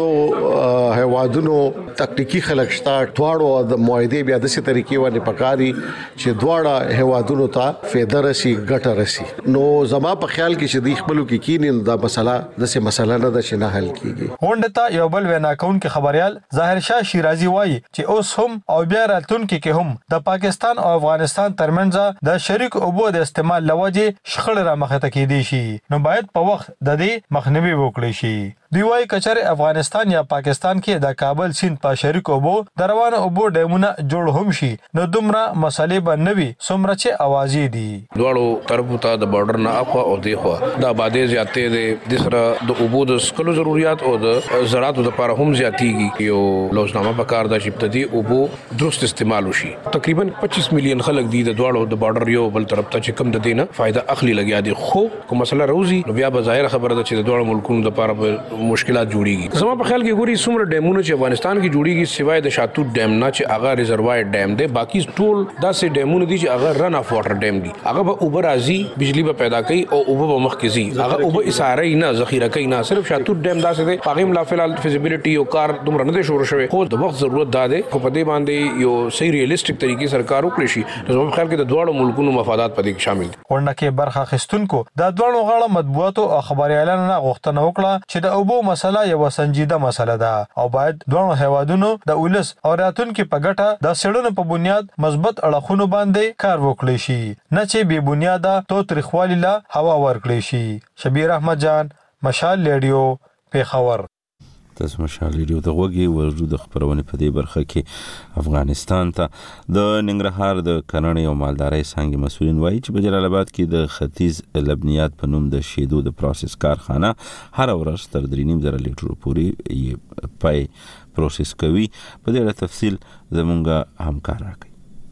دواړو هوادونو تکنیکی خلک شته دواړو د معاهده بیا د څه طریقې باندې پکاري چې دواړه هوادونو ته فیدرسي ګټه رسی نو زما په خیال کې چې د خپلو کې کینې دا مسله د څه مسله نه د شنه حل کیږي غونډه یو بل وینا کون کې خبريال ظاهر شاه شیرازي وایي چې اوس هم او بیا راتلونکي کې هم د پاکستان او افغانستان ترمنځ د شریک اوبو د استعمال لوجه شخړه را مخه ته کېدی شي نو باید په وخت د دې مخنیوي وکړي شي دوی وايي کچره افغانستان یا پاکستان کې د کابل سیند په شریک اوبو د روان اوبو ډیمونه جوړ هم شي نو دومره مسلې به نوي څومره چې اوازې دي دواړو طرفو ته د بارډر نه اخوا او دیخوا د آبادې زیاتې دي د سره د اوبو د سکلو ضرورت او د زراعت لپاره هم زیاتېږي یو لوزنامه په کار د شپتدي اوبو درست استعمال وشي تقریبا پچیس میلیون خلک دي د دواړو د بارډر یو بل طرف ته چې کم د دینه فائدہ اخلي لګیا دي خو کوم مسله روزي نو بیا به ظاهر خبره ده چې د دوه ملکونو لپاره مشکلات جوړیږي زما په خیال کې ګوري څومره ډیمونه چې افغانستان کې جوړیږي سوای د شاتوت ډیم نه چې هغه ریزروایر ډیم دی باقي ټول داسې ډیمونه دي چې هغه رن اف واټر ډیم دي هغه به اوبه راځي بجلی به پیدا کوي او اوبه به مخ کې ځي هغه اوبه اساره نه ذخیره کوي نه صرف شاتوت ډیم داسې دی هغه ملا فلال فیزیبিলিټي او کار دومره نه شروع شوی خو د وخت ضرورت ده خو په دې باندې یو صحیح ریالیسټیک طریقې سرکار وکړي شي زما په خیال کې د دوه ملکونو مفادات په دې شامل دي ورنه کې برخه خستونکو د دوه غاړه مطبوعاتو او خبريالانو نه غوښتنه وکړه چې د اوبو مسله یو سنجیده مسله ده او باید دوه هوادونو د ولس او راتلونکو په ګټه د سړونو په بنیاد مثبت اړخونو باندې کار وکړي شي نه چې بې بنیاده تو تاریخوالي لا هوا ورکړي شي شبیر احمد جان مشال ریډیو پیښور تاسو مشال ریډیو ته وګورئ ورجو د خبرونه په دې برخه کې افغانستان ته د ننګرهار د کرنې او مالدارۍ څنګه مسولین وایي چې په جلال آباد کې د ختیځ لبنیات په نوم د شیدو د پروسس کارخانه هر ورځ تر درې نیم زره لیټر پورې پای پروسس کوي په دې اړه تفصیل زمونږ همکار راکړي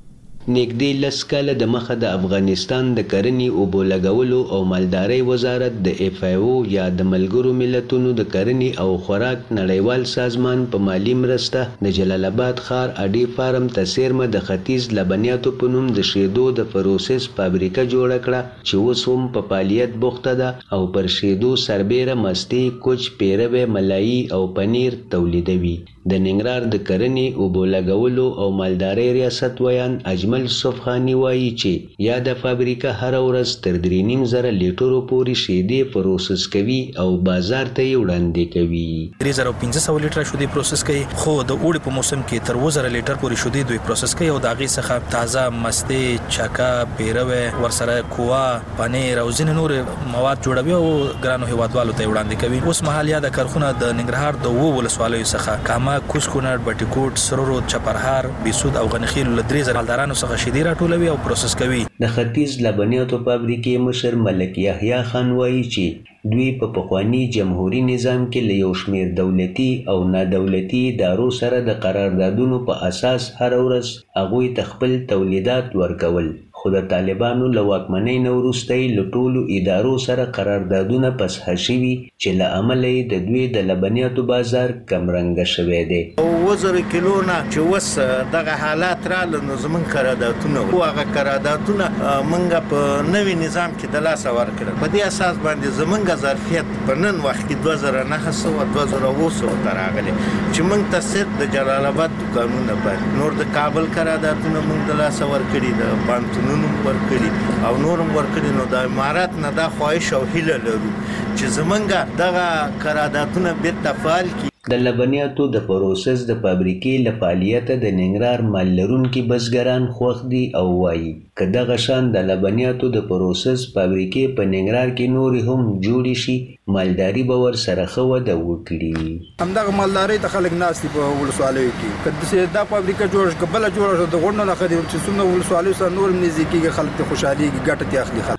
نږدې لس کاله د مخه د افغانستان د کرنې اوبو لګولو او مالدارۍ وزارت د اف ای او یا د ملګرو ملتونو د کرنې او خوراک نړیوال سازمان په مالی مرسته د جلال آباد ښار اډي فارم ته څیرمه د ختیځ لبنیاتو په نوم د شیدو د پروسس فابریکه جوړه کړه چې اوس هم په فعالیت بوخته ده او پر شیدو سربیره مستې کوچ پیروی ملایي او پنیر تولیدوي د ننګرهار د کرنې اوبو لګولو او مالدارۍ ریاست ویان اجمل صفخانی وایي چې یا د فابریکه هر ورځ تر درې نیم زره لیټرو پورې شیدې پروسس کوي او بازار ته یې وړاندې کوي درې زره پنځه سوه لیټره شیدې پروسس کوي خو د اوړي په موسم کې تر اووه زره لیټر پورې شیدې دوی پروسس کوي او د هغې څخه تازه مستې چاکه پیروی ورسره کووا پنیر او ځینې نور مواد جوړوي او ګرانو هیوادوالو ته یې وړاندې کوي اوس مهال یا د کارخونه د ننګرهار د اووه ولسوالیو څخه کاما کوز کونړ بټي کوټ سرورو چپرهار بیسود او غنخیل له درې زره مالدارانو څخه شیدې راټولوي او پروسس کوي د ختیځ لبنیاتو فابریکې مشر ملک یحیی خان وایي چې دوی په پخوانی جمهوریت نظام کې له یو شمېر دولتي او نادولتي ادارو سره د قراردادونو په اساس هر ورځ هغوی ته خپل تولیدات ورکول خو د طالبانو له واکمنۍ نه وروسته یې له ټولو ادارو سره قراردادونه فسخه شوي چې له امله یې د دوی د لبنیاتو بازار کمرنګه شوی دی اووه زره کیلو نه چې اوس دغه حالات راغله نو زموږ قراردادونه وو هغه قراردادونه موږ په نوي نظام کې د لاسه ورکړل په دې اساس باندې زموږ ظرفیت په نن وخت کې دوه زره نهه سوه دوه زره اووه سوه ته راغلی چې موږ ته صرف د جلال آباد دوکانونه باندې نور د کابل قراردادونه موږ د لاسه ورکړي د بانتونو نوم ورکړي او نورم ورکړي نو د امارات نه دا خواهش او هیله لرو چې زمونږ دغه قراردادونه بیرته فعال کړي د لبنیاتو د پروسس د فابریکې له فعالیته د ننګرهار مال لرونکي بزګران خوښ دي او وایي که دغه شان د لبنیاتو د پروسس فابریکې په ننګرهار کې نورې هم جوړې شي مالداري به ورسره ښه وده وکړي همدغه مالدارۍ ته خلک ناست دي په ولسوالیو کې که داسې دا فابریکه جوړه شي که بله جوړه شي د غونډو نه ښه دي چې څومره ولسوالیو سره نور هم نږدې کېږي خلک ترې خوشحالېږي ګټه ترې اخلي خلک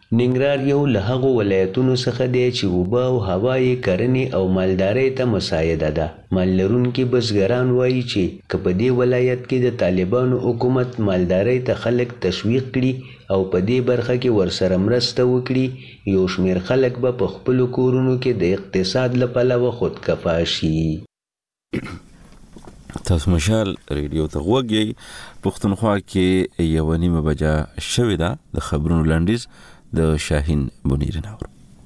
ننګرهار یو له هغو ولایتونو څخه دی چې اوبه او هوا یې کرنې او مالدارۍ ته مساعده ده. مال لرونکي بزګران وایي چې که په دې ولایت کې د طالبانو حکومت مالدارۍ ته خلک تشویق کړي او په دې برخه کې ورسره مرسته وکړي، یو شمېر خلک به په خپلو کورونو کې د اقتصاد له پلوه خودکفا شي. تاسو مشال ریډیو ته غوږ یې. پښتونخوا کې یوه نیمه بجه شوې ده. د خبرونو لنډیز د شاهین بنیر ناور.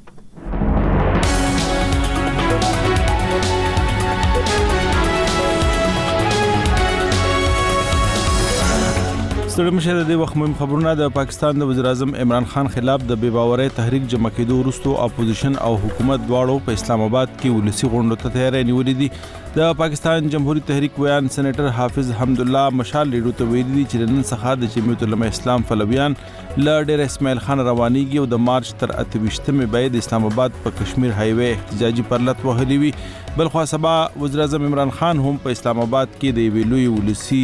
ستړي مشه د دې وخت مهم خبرونه. د پاکستان د وزیر اعظم عمران خان خلاف د بې باورۍ تحریک جمع کېدو وروسته اپوزیشن او حکومت دواړو په اسلام آباد کې ولسی غونډو ته تیاری نیولې دي. د پاکستان جمهوریت تحریک ویان سېنیټر حافظ حمد الله مشال ریډیو ته ویلي دي چې نن څخه د جمعیت العلماء اسلام فلویان له ډېر اسماعیل خان روانيږي او د مارچ تر اته ویشتمې به د اسلام آباد په کشمیر های وی احتجاجي پرلط وهلي وي. بلخوا سبا وزیر اعظم عمران خان هم په اسلام آباد کې د ویلوی ولسی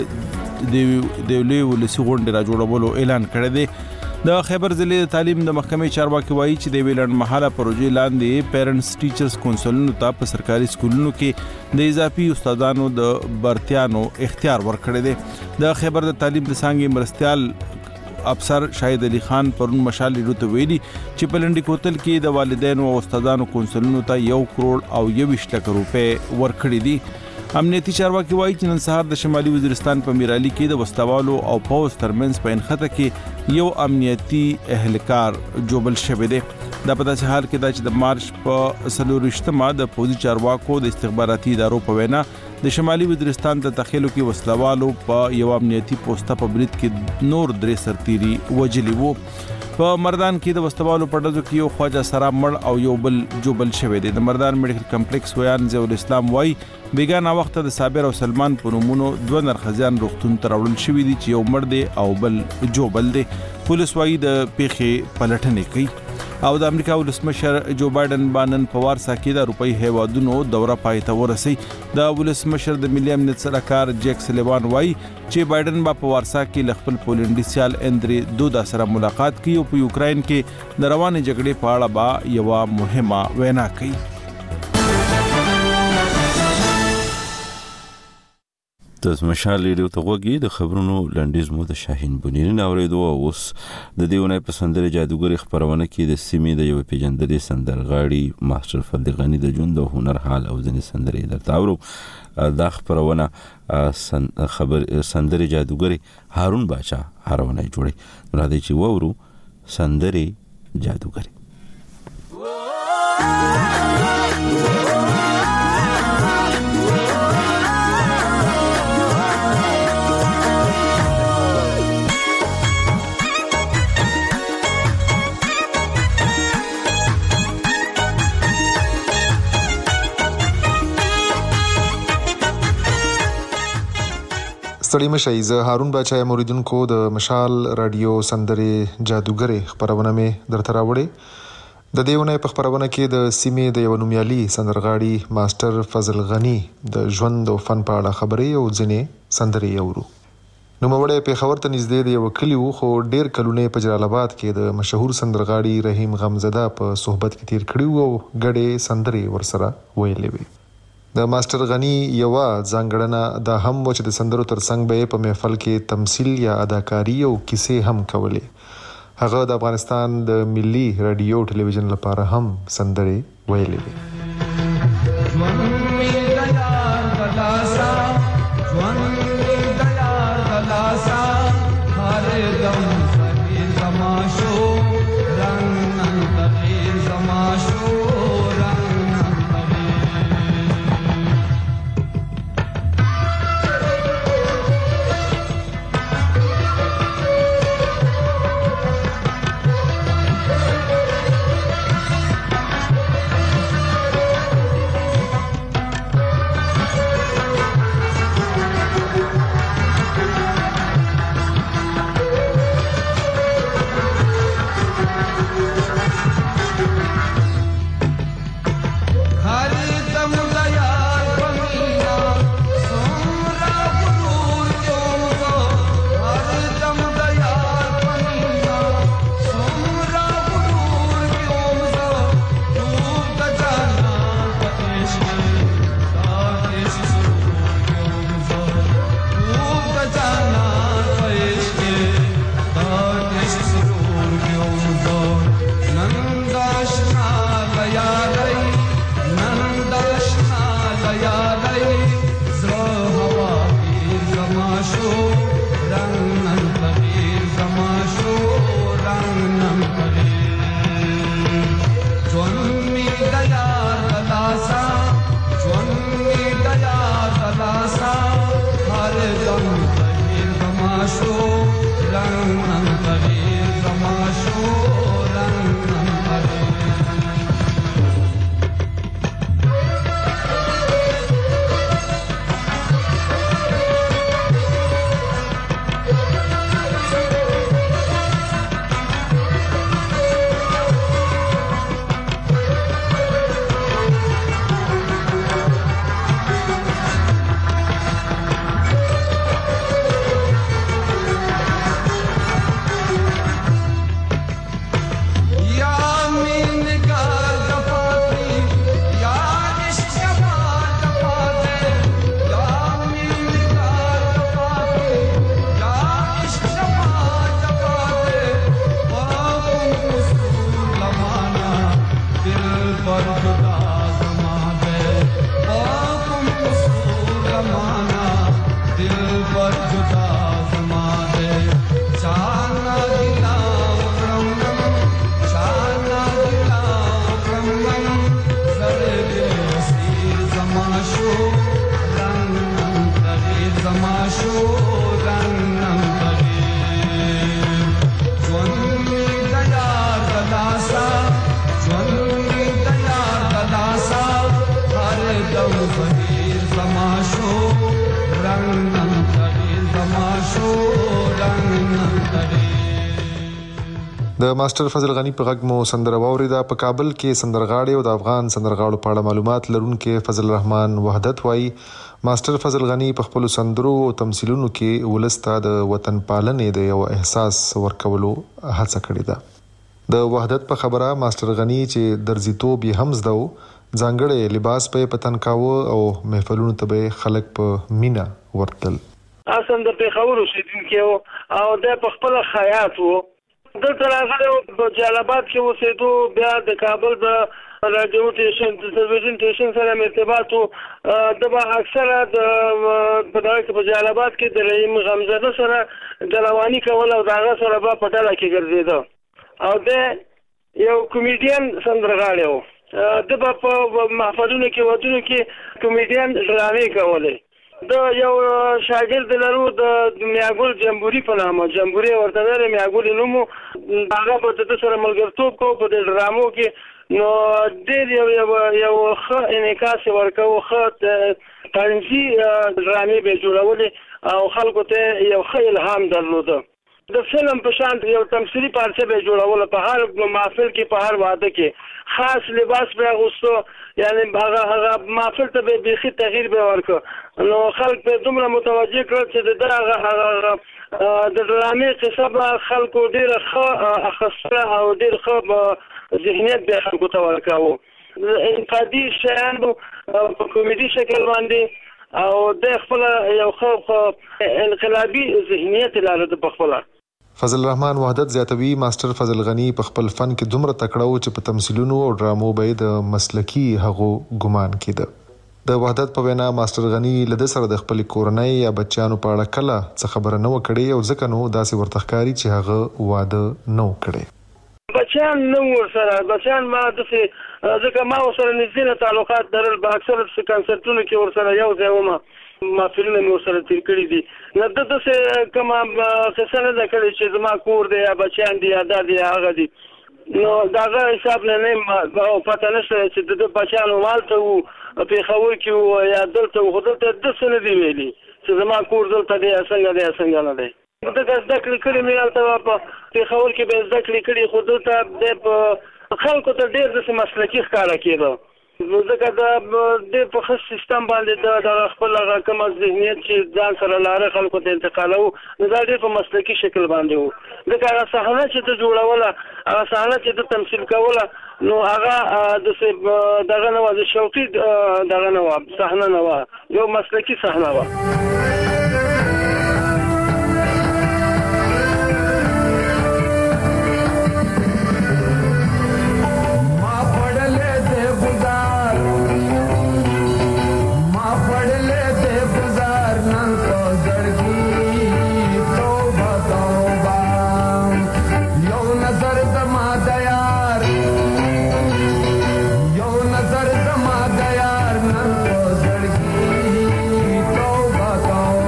د ویلوی ولسی غونډې را جوړولو اعلان کړی دی. د خیبر ضلع تعلیم د محکمې چارواکي وایي چې د ویلند محله پروژې لاندې پیرنټس ټیچرز کونسلونو ته په سرکاري سکولونو کې د اضافي استادانو د برتیانو اختیار ورکړی دی. د خیبر د تعلیم د څانګې مرستیال افسر شاهد علي خان پرون مشال ریډیو ته ویلي چې په لنډي کوتل کې د والدینو او استادانو کونسلونو ته یو کروڑ او یویشت لک روپۍ ورکړي دي. امنیتي چارواکي وایي چې نن سهار د شمالي وزیرستان په میرالي کې د وسلوالو او پوز ترمنځ په انخته کې یو امنیتي اهلکار جوبل شوی دی. دا په داسې حال کې دا چې د مارچ په څلورویشتمه د پوځي چارواکو د استخباراتي ادارو په وینا د شمالي وزیرستان د تخیلو کې وسلوالو په یو امنیتي پوسټه په برید کې نور درې سرتیري وجلی وو. په مردان کې د وسلوالو په ډزو کې یو خواجه سرا مړ او یو بل جوبل شوی دی. د مردان میډیکل کمپلیکس ویان ضیاء الاسلام وایي بیګانه وخت د صابر او سلمان په نومونو دوه نرخزیان روغتون ته راوړل شوي دي چې یو مړ دی او بل جوبل دی. پولیس وایي د پیښې پلټنې کوي. او د امریکا ولسمشر جو بایدن بانن په وارسا کې د اروپאי هیوادونو دوره پای ته ورسي. د ولسمشر د ملي امنیت سلاکار جیک سلیوان وایي چې بایدن با په وارسا کې ل خپل پولنډي سیال اندري دودا سره ملاقات کوي او په یوکرين کې د روانې جګړې په اړه با یو مهمه وینا کوي. د مشال ریډیو ته غوږی د خبرونو لنډیز مو د شاهین بنیرین اوریدو. اوس د دیونه په سندره جادوګری خبرونه کې د سیمې د یو پیجندلې سندرغاړي ماستر فضل غنی د ژوند او هنر حال او ځنې سندرې درته اورو. دا خبرونه خبر سندره جادوګری هارون باچا هارونه جوړي را دي چې وورو سندره جادوګری. ستړي مشئ. زه هارون باچا موریدونکو د مشال رادیو سندرې جادوګری خبرونه مې درته راوړې. د دیونه په خبرونه کې د سیمې د یو نومیالي سندرغاړي ماستر فضل غنی د ژوند او فن په اړه خبرې او ځنې سندرې اورو. نوموړی پیښور ته نږدې د یو کلی و خو ډیر کلونه په جلال آباد کې د مشهور سندرغاړي رحیم غمزده په صحبت کې تیر کړی او ګډې سندرې ورسره ویلې وي. د ماستر غنی یو ځانګړنه دا هم و چې د سندرو ترڅنګ به په محفل کې تمثيل یا اداکاری او کیسې هم کولې. هغه د افغانستان د ملي رادیو ټلویزیون لپاره هم سندرې ویلې وي. د ماستر فضل غنی په غږ مو سندره واوریده. په کابل کې سندرغاړي او د افغان سندرغاړو په اړه معلومات لرونکي فضل الرحمن وحدت وایي ماستر فضل غنی په خپل سندرو او تمثيلونو کې ولسته د وطن پالنې د یو احساس ورکولو هڅه کړې ده. د وحدت په خبره ماستر غنی چې درزیتوب یې هم زده ځانګړی لباس په پتن کاوه او محفلونو ته به خلک په مینا ورتل. اصل د پیښور اوسیدونکو او د خپل خیاط وو دلته راغلی په جلالاباد کې اوسېدو. بیا د کابل د رادیو سټیشن د تلویزیون سټیشن سره ارتباط وو. د به اکثره د په دغه کې په جلالاباد کې د رحیم غمزاده سره دلواني کول او دغه سره به په ډله کې ګرځېده او د یو کمیډین سندرغاړی وو. د به په محفلونو کې ودونو کې کمیډین ډرامې کولې. د یو شاګرد لرو د میاګل جمهوریت په نامه جمهوریت ورته لري میاګل نومو هغه په د سره ملګرتوب کو په ډرامو کې نو ډېر یو یو ښه انعکاس ورکو ښه طنزي ډرامې به جوړولې او خلکو ته یو ښه الهام درلوده. د فلم په شان یو تمثيلي پارچه به جوړول په هر محفل کې په هر واده کې خاص لباس به اغوستو یعنی هغه هغه محفل ته به بيخي تغییر به ورکړ نو خلک به دومره متوجه کړل چې دغه هغه د ډرامې قصه به خلکو ډېر ښه اخستره او ډېر ښه ذهنیت به خلکو ته ورکاوه. انفرادي شیان په کمیډي شکل باندې او د خپل یو ښه انقلابي ذهنیت لري په خپل. فضل الرحمن وحدت زیاتوي ماستر فضل غنی په خپل فن کې دومره تکړه چې په تمثيلونو او ډرامو به د مسلکی هغو ګمان کېده. د وحدت په وینا ماستر غنی له سره د خپل کورنۍ یا بچیانو په اړه کله څه خبره نه وکړي او ځکه نو داسې ورته ښکاري چې هغه واده نه وکړي. بچیان نو سره بچیان ما د ځکه ما سره نږدې تعلقات درل په اکثر کنسرتونو کې ور سره یو ځای ومه محفلونه مې ورسره تیر کړي دي. نه د داسې کومه قصه نه ده کړې چې زما کور دی یا بچیان دي یا دا دي هغه دي نو دغه حساب نه نه پته نشته چې د بچیانو مالته وو پېښور کې وو یا دلته وو خو دلته داسې نه دي ویلي چې زما کور دلته دی یا څنګه دی یا څنګه نه دی. دغه زده کړې کړې مې هلته په پېښور کې به زده کړې کړي خو دلته دی په خلکو ته ډېر داسې مسلکي ښکاره کېده. ځکه د په ښه سیستم باندې د خپل هغه کوم ذهنیت چې ځان سره لاره خلکو ته انتقالوو نو دا ډېر په مسلکي شکل باندې وو. ځکه هغه صحنه چې ته جوړوله هغه صحنه چې ته تمثیل کوله نو هغه داسې دغه نه وه د شوقي دغه نه وه صحنه نه وه یو مسلکي صحنه وه. Go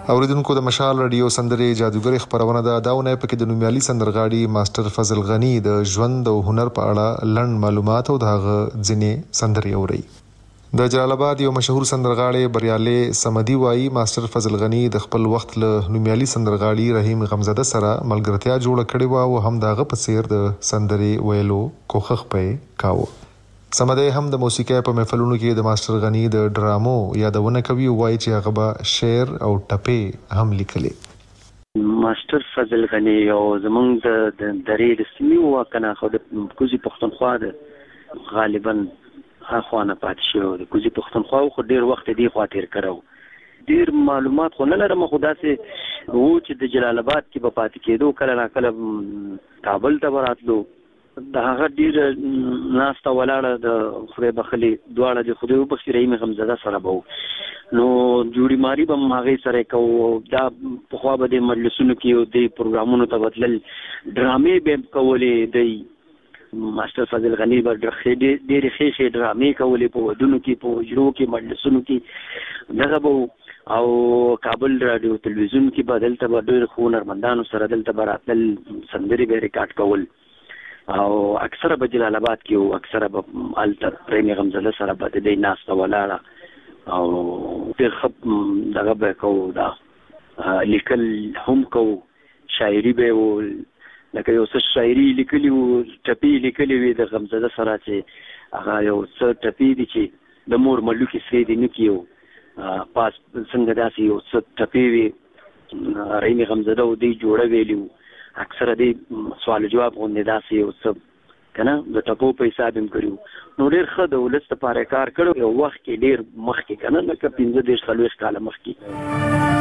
اوریدونکو د مشال رادیو سندرې جادوګر خبرونه ده داونه پکې د نومیالي سندرغاړي ماستر فضل غنی د ژوند او هنر په اړه لړن معلومات او دغه ځینې سندرې اوري. د جلال آباد یو مشهور سندرغاړي بریالي سمدي وایي ماستر فضل غنی د خپل وخت له نومیالي سندرغاړي رحیم غمزاده سره ملګرتیا جوړه کړې و او هم دغه په څیر د سندرې ویلو کوښښ پې کاوه. سمدی هم د موسیقي په محفلونو کې د ماستر غنی د ډرامو یادونه کوي او وایي چې هغه به شعر او ټپې هم لیکلې. ماستر فضل غنی او زمونږ د درې د سیمې و کنه خو د کوزي پښتونخوا د غالبا اخوانه پاتې شو د کوزي پښتونخوا خو ډیر وخت دی خوا تیر کړو ډیر معلومات خو نه لرم خو داسې وو چې د جلال آباد کې به پاتې کېدو کله نا کله کابل ته وراتلو د هغه ډیر ناسته ولاړه د خدای بخلي دواړه د خدای وبخښي رحیم غمزاده سره به نو جوړی ماری به هغه سره کو دا په خوا به د مجلسونو کې د پروګرامونو ته بدلل ډرامې به کولې د ماستر فضل غنی به ډېر ډېر ښې ډرامې کولې په ودونو کې په وجرو کې مجلسونو کې دغه به او کابل رادیو تلویزیون کې به دلته به ډېر ښه هنرمندانو سره دلته به راتلل سندرې به ریکارډ کول او اکثره به جلال آباد کې او اکثره به هلته رحیم غمزاده سره به د دې ناسته ولاړه او ډېر ښه دغه به کوو دا لیکل هم کوو شاعري به و لکه یو څه شاعري لیکلي وو ټپې لیکلې وې د غمزاده سره چې هغه یو څه ټپې دي چې د مور ملوکې سرې دي نه کیو پاس څنګه داسې یو څه ټپې وې رحیم غمزاده و دې جوړه ویلي وو اکثره دی سوال جواب غونډې داسې یو څه که نه د ټپو په حساب هم کړي نو ډېر ښه د ولس دپاره کار کړی یو وخت کې ډېر مخکې که نه لکه پنځه دېرش څلوېښت کاله مخکې.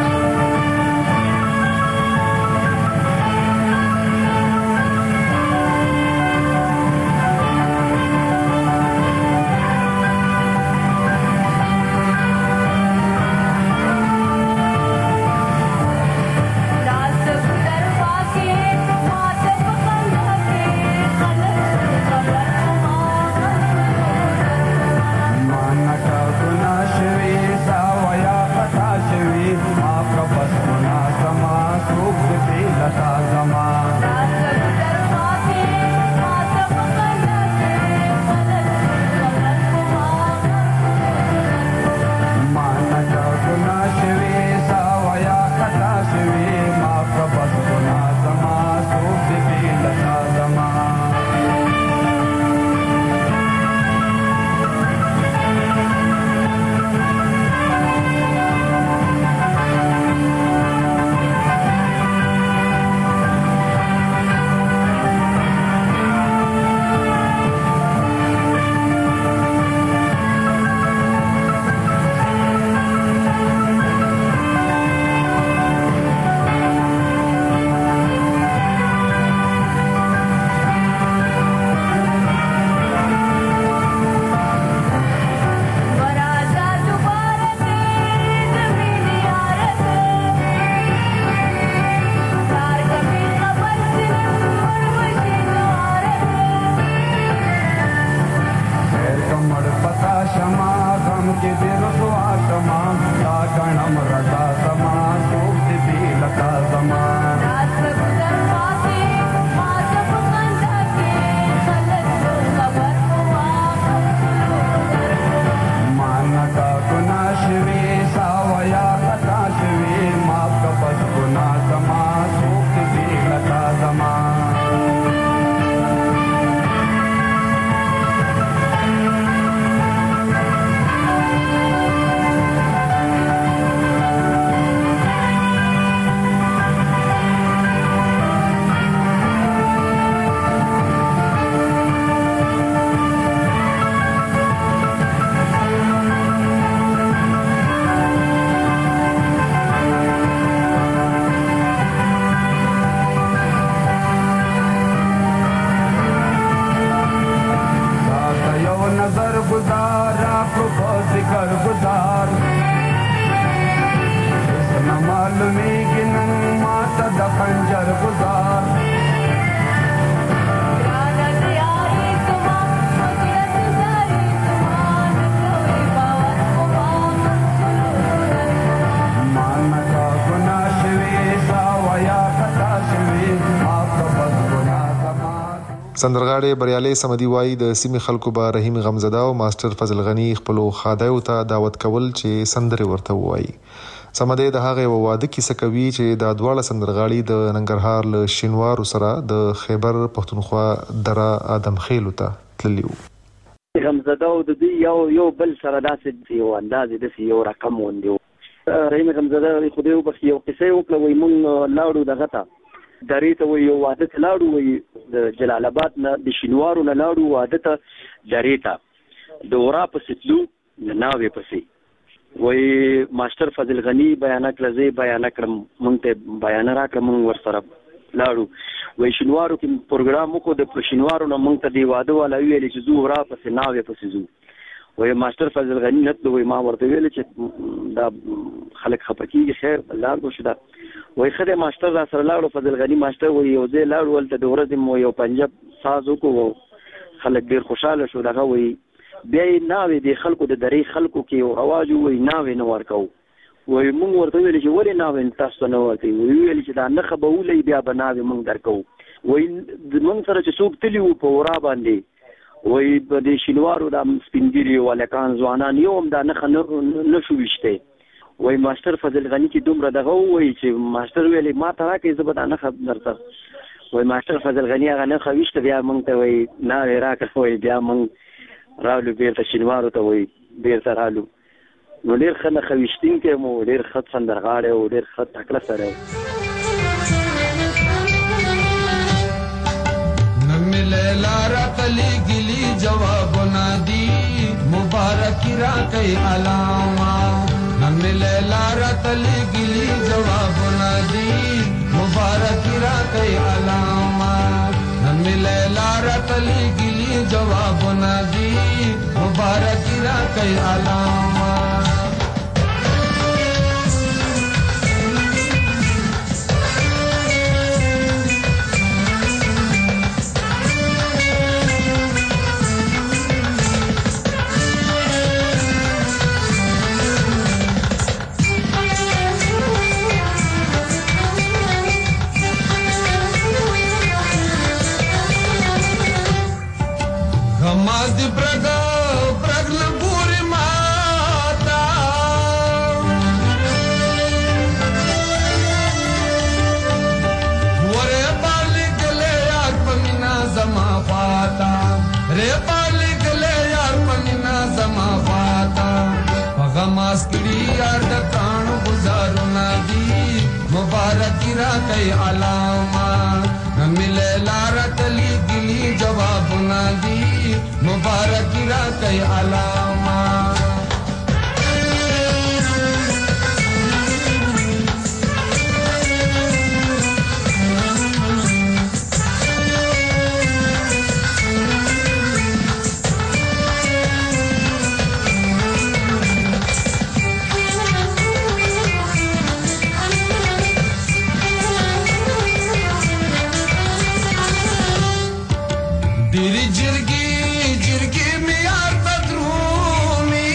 سندرغاړي بریالي سمدي وای د سیمې خلکو به رحیم غمزده او ماستر فضل غنی خپل خادایو ته دعوت کول چې سندره ورته وای. سمدي د هغه واده کیسه کوي چې د دواړه سندرغاړي د ننګرهار له شینوارو سره د خیبر پښتونخوا دره ادم خیلو ته تللی وو. غمزده او د دې یو یو بل سره داسې یو اندازې د یو رقم وندي. رحیم غمزده خو دې په یو قصه وکړه وای مونږ لاړو دغه ته درې ته وی یو واده ته لاړو وی د جلال آباد نه د شینوارو نه لاړو واده ته درې ته د ورا پسې تلو د ناوې پسې وی ماستر فضل غنی بیان کړه زه بیان کړم مونږ ته بیان راکړه مونږ ورسره لاړو وی شینوارو کې پروګرام وکړو د شینوارو نه مونږ ته دی واده والا ویل چې زو ورا پسې ناوې پسې زو وی ماستر فضل غنی نتلو وی ما ورته ویل چې دا خلک خپکیږي خیر الله کو شدا وای خدای ماستر را سره لاړو فضل غنی ماستر وای یو ځای لاړو ولته د ورځې مو یو پنجاب ساز وکړو خلک ډیر خوشاله شو دغه وای بیا ناوې د خلکو د درې خلکو کې یو رواج وای ناوې نه ورکو وای مونږ ورته ویل چې ولې ناوې تاسو نه ورکوي وی ویل چې دا نه خبولې بیا به ناوې مونږ درکو وای مونږ سره چې څوک تلی وو په ورا باندې وای په دې شینوارو د سپینګری ولکان ځوانان یو هم دا نه نشو وشته وای ماستر فضل غنی چې دومره دغه وای چې ماستر ویلې ما ته راکې زه به دا نه خبر درته وای ماستر فضل غنی هغه نه خويشته بیا مونږ ته وای نه راکه وای بیا مونږ رالو بیرته شینوارو ته وای بیرته رالو نو ډیر ښه خويشتین کې مو ډیر ښه سندرغاړی او ډیر ښه تکړه سره نمله لارا تلی گلی جواب ندی مبارک را کئی علامہ نمله لارا تلی گلی جواب ندی مبارک را کئی علامہ نمله لارا تلی گلی جواب ندی مبارک را کئی علامہ Madi praga pragla puri mata Ware pali gale yaar pamina zama fata Re pali gale yaar pamina zama fata Pagamas kiri yaar da kaan guzaru nadi Mubarak ra kai alama Mile lara tali gili jawab nadi मुबारक रा कई अलामा तेरी जिरगी जिरगी में यार बदरूमी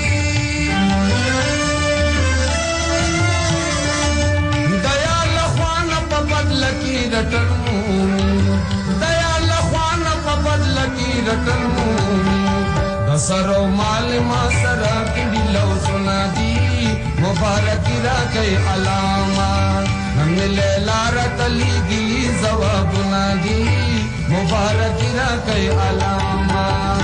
दया लखवान पपद लकी रटनूमी दया लखवान पपद लकी रटनूमी दसरो माल मासरा की दिलो सुना दी मुबारक रा कई अलामा मिले लारा तली गिली जवाब ना दी मुबारक रा कई अलामा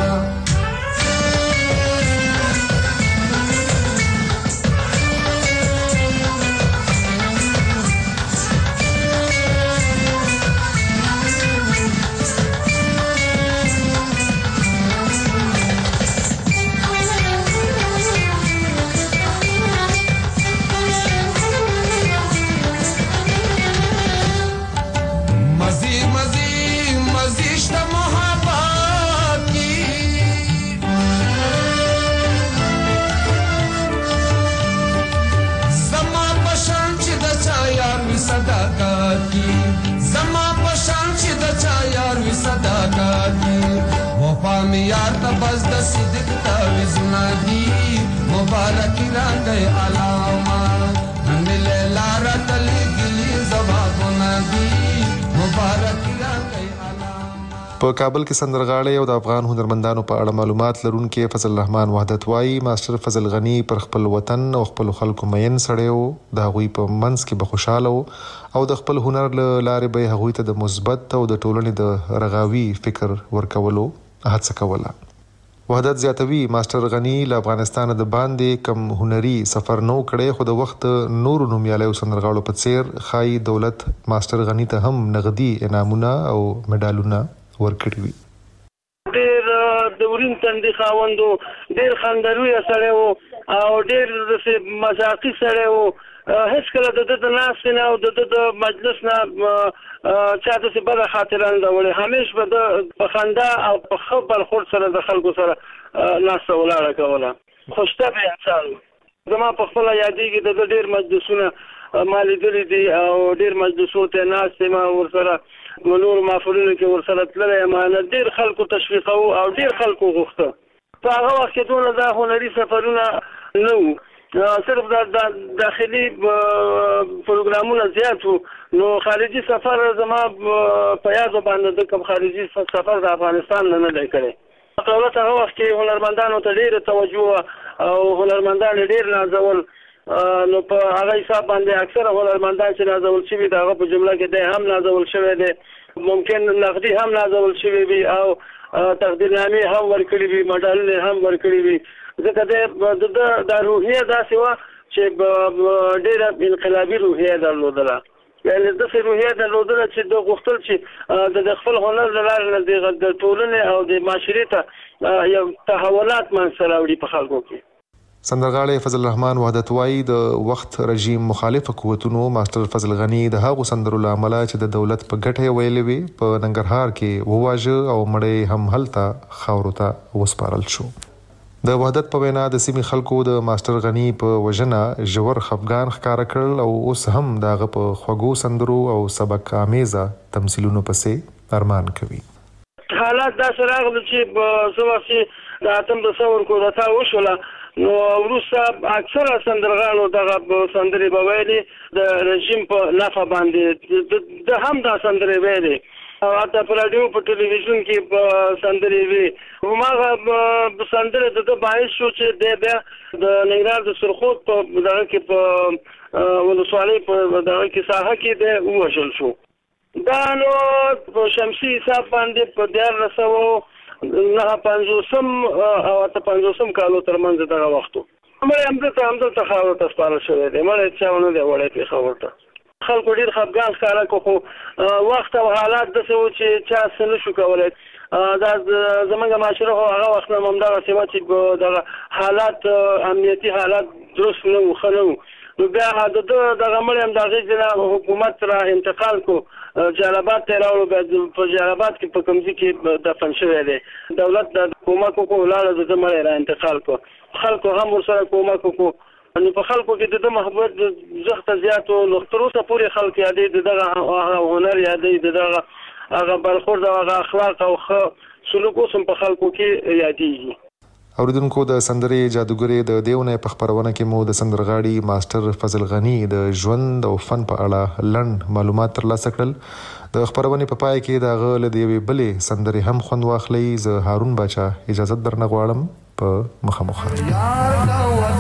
यार तबस द सिद्क ताविज नदी मुबारक रा गए अलामा मिले लारा तली गिली जवाब नदी मुबारक रा गए په کابل کې سندرغاړي او د افغان هنرمندانو په اړه معلومات لرونکي فضل الرحمن وحدت وايي ماستر فضل غنی پر خپل وطن او خپل خلکو مین سړیو د هغوی په منځ کې به خوشاله او د خپل هنر له لارې به هغوی ته د مثبت او د ټولنې د رغاوي فکر ورکولو هڅه کوله. وحدت زیاتوي ماستر غنی له افغانستان د باندې کم هنري سفر نو کړي خو د وخت نور نومیالیو سندرغاړو په څیر خای دولت ماستر غنی ته هم نغدي انعامونه او مډالونه ورکړي وي. ډېر د ورین تندي خاوندو ډېر خندروي سره او ډېر مزاقي سره او هیڅ کله د د ناس نه او د د مجلس نه چا د څه بل خاطران دا ولې همیش به د پخنده او په خبر خور سره د خلکو سره ناس ولاړه کوله. خوشطبع انسان زما په خپل یادېږي د ډېر مجلسونه مالي دي او ډېر مجلسونو ته ناس ما ور سره منور مافولونو کې ورسره تللی یم ډېر خلکو تشویقو او ډېر خلکو غوښته. په هغه وخت کې دونه دا هنري سفرونه نه وو، صرف د داخلي پروګرامونه زیات وو. نو خارجي سفر زما په یادو باندې د کوم خارجي سفر د افغانستان نه نه دی کړی. دولت هغه وخت کې هنرمندانو ته ډېره توجه او هنرمندان ډېر نازول، نو په هغه حساب باندې اکثره هنرمندان چې نازول شوي د هغه په جمله کې دی هم نازول شوی دی، ممکن نقدي هم نازول شوی وي او تقدیرنامې هم ورکړي وي، مډالونه هم ورکړي وي. ځکه د د روحیه داسې وه چې ډېره انقلابي روحیه درلودله، یعنې داسې روحیه درلودله چې د غوښتل چې د خپل هنر له لارې نه د ټولنې او د معاشرې ته یو تحولات منځته راوړي په خلکو کې. سندرغاړي فضل الرحمن وحدت وايي د وخت رژیم مخالف قوتونو ماستر فضل غنی د هغو سندرو له امله چې د دولت په ګټه ویلې وي په ننګرهار کې وواژه او مړی هم هلته خاورو ته وسپارل شو. د وحدت په وینا د سیمې خلکو د ماستر غنی په وژنه ژور خفګان ښکاره کړل او اوس هم دغه په خوږو سندرو او سبق آمیزه تمثیلونو پسې ارمان کوي. حالات داسې راغلل چې څه وخت چې د اتم د ثور کودتا وشوله نو وروسته اکثره سندرغاړو دغه سندرې به ویلې د رژیم په نفع باندې د هم دا سندرې ویلې او حتی په راډیو په ټلویزیون کې په سندرې وي. هماغه سندرې د ده باعث شو چې دی بیا د ننګرهار د سرخود په دغه کې په ولسوالۍ په دغه کې ساحه کې دی ووژل شو. دا نو په شمسي حساب باندې په دیارلس سوه نه پنځوسم او اته پنځوسم کالو ترمنځ دغه وخت و. مړی همدلته همدلته خاورو ته سپارل شوی دی، مړی چا ونه دی وړی پېښور ته. خلکو ډېر خفګان ښکاره کړو خو وخت او حالات داسې وو چې چا څه نه شو کولی. دا زموږ معاشره خو هغه وخت نه همدغسې وه چې دغه حالات امنیتي حالات درست نه وو، ښه نه وو. نو بیا د ده دغه مړی هم د هغې نه حکومت را انتقال کړو، جلالاباد ته یې راوړو. بیا په جلالاباد کې په کمزي کې دفن شوی دی. دولت د کومک وکړو، ولاړه د ده مړی را انتقال کړو. خلکو هم ورسره کومک وکړو. نو په خلکو کې د ده محبت زښته زیات و. نو تر اوسه پورې خلک یادوي د دغه هنر، یادوي د دغه هغه برخورد او هغه اخلاق او ښه سلوک اوس هم په خلکو کې یادېږي. اوریدونکو د سندرې جادوګرې د دیونه په خبرونه کې مو د سندرغاړي ماستر فضل غنی د ژوند او فن په اړه لنډ معلومات ترلاسه کړل. د خبرونې په پای کې د هغه له یوې بلې سندرې هم خوند واخلئ. زه هارون باچا اجازه درنه غواړم په مخامخ.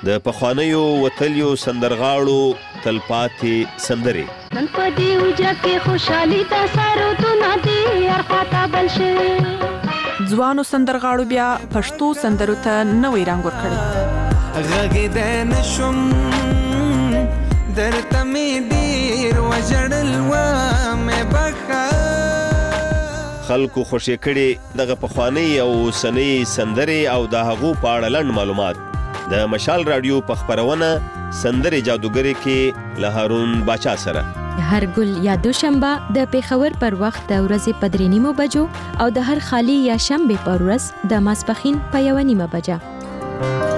د پخوانیو وتلیو سندرغاړو تلپاتې سندرې نن په دې وجه کې خوشحالي دا سارو تو ندی ارخاته بل شي ځوانو سندرغاړو بیا پښتو سندرو ته نوې رنګ ورکړی غږې د نشم درته مې ډېر وژړل ومې بخښه خلکو خوشې کړي دغه پخوانۍ او اوسنۍ سندرې او د هغو په اړه لنډ معلومات د مشال رادیو په خپرونه سندرې جادوګرې کې له هارون باچا سره هر ګل یا دوشنبه د پیښور پر وخت د ورځې په درې نیمو بجو او د هر خالی یا شنبه پر ورځ د ماسپښین په یوه نیمه بجه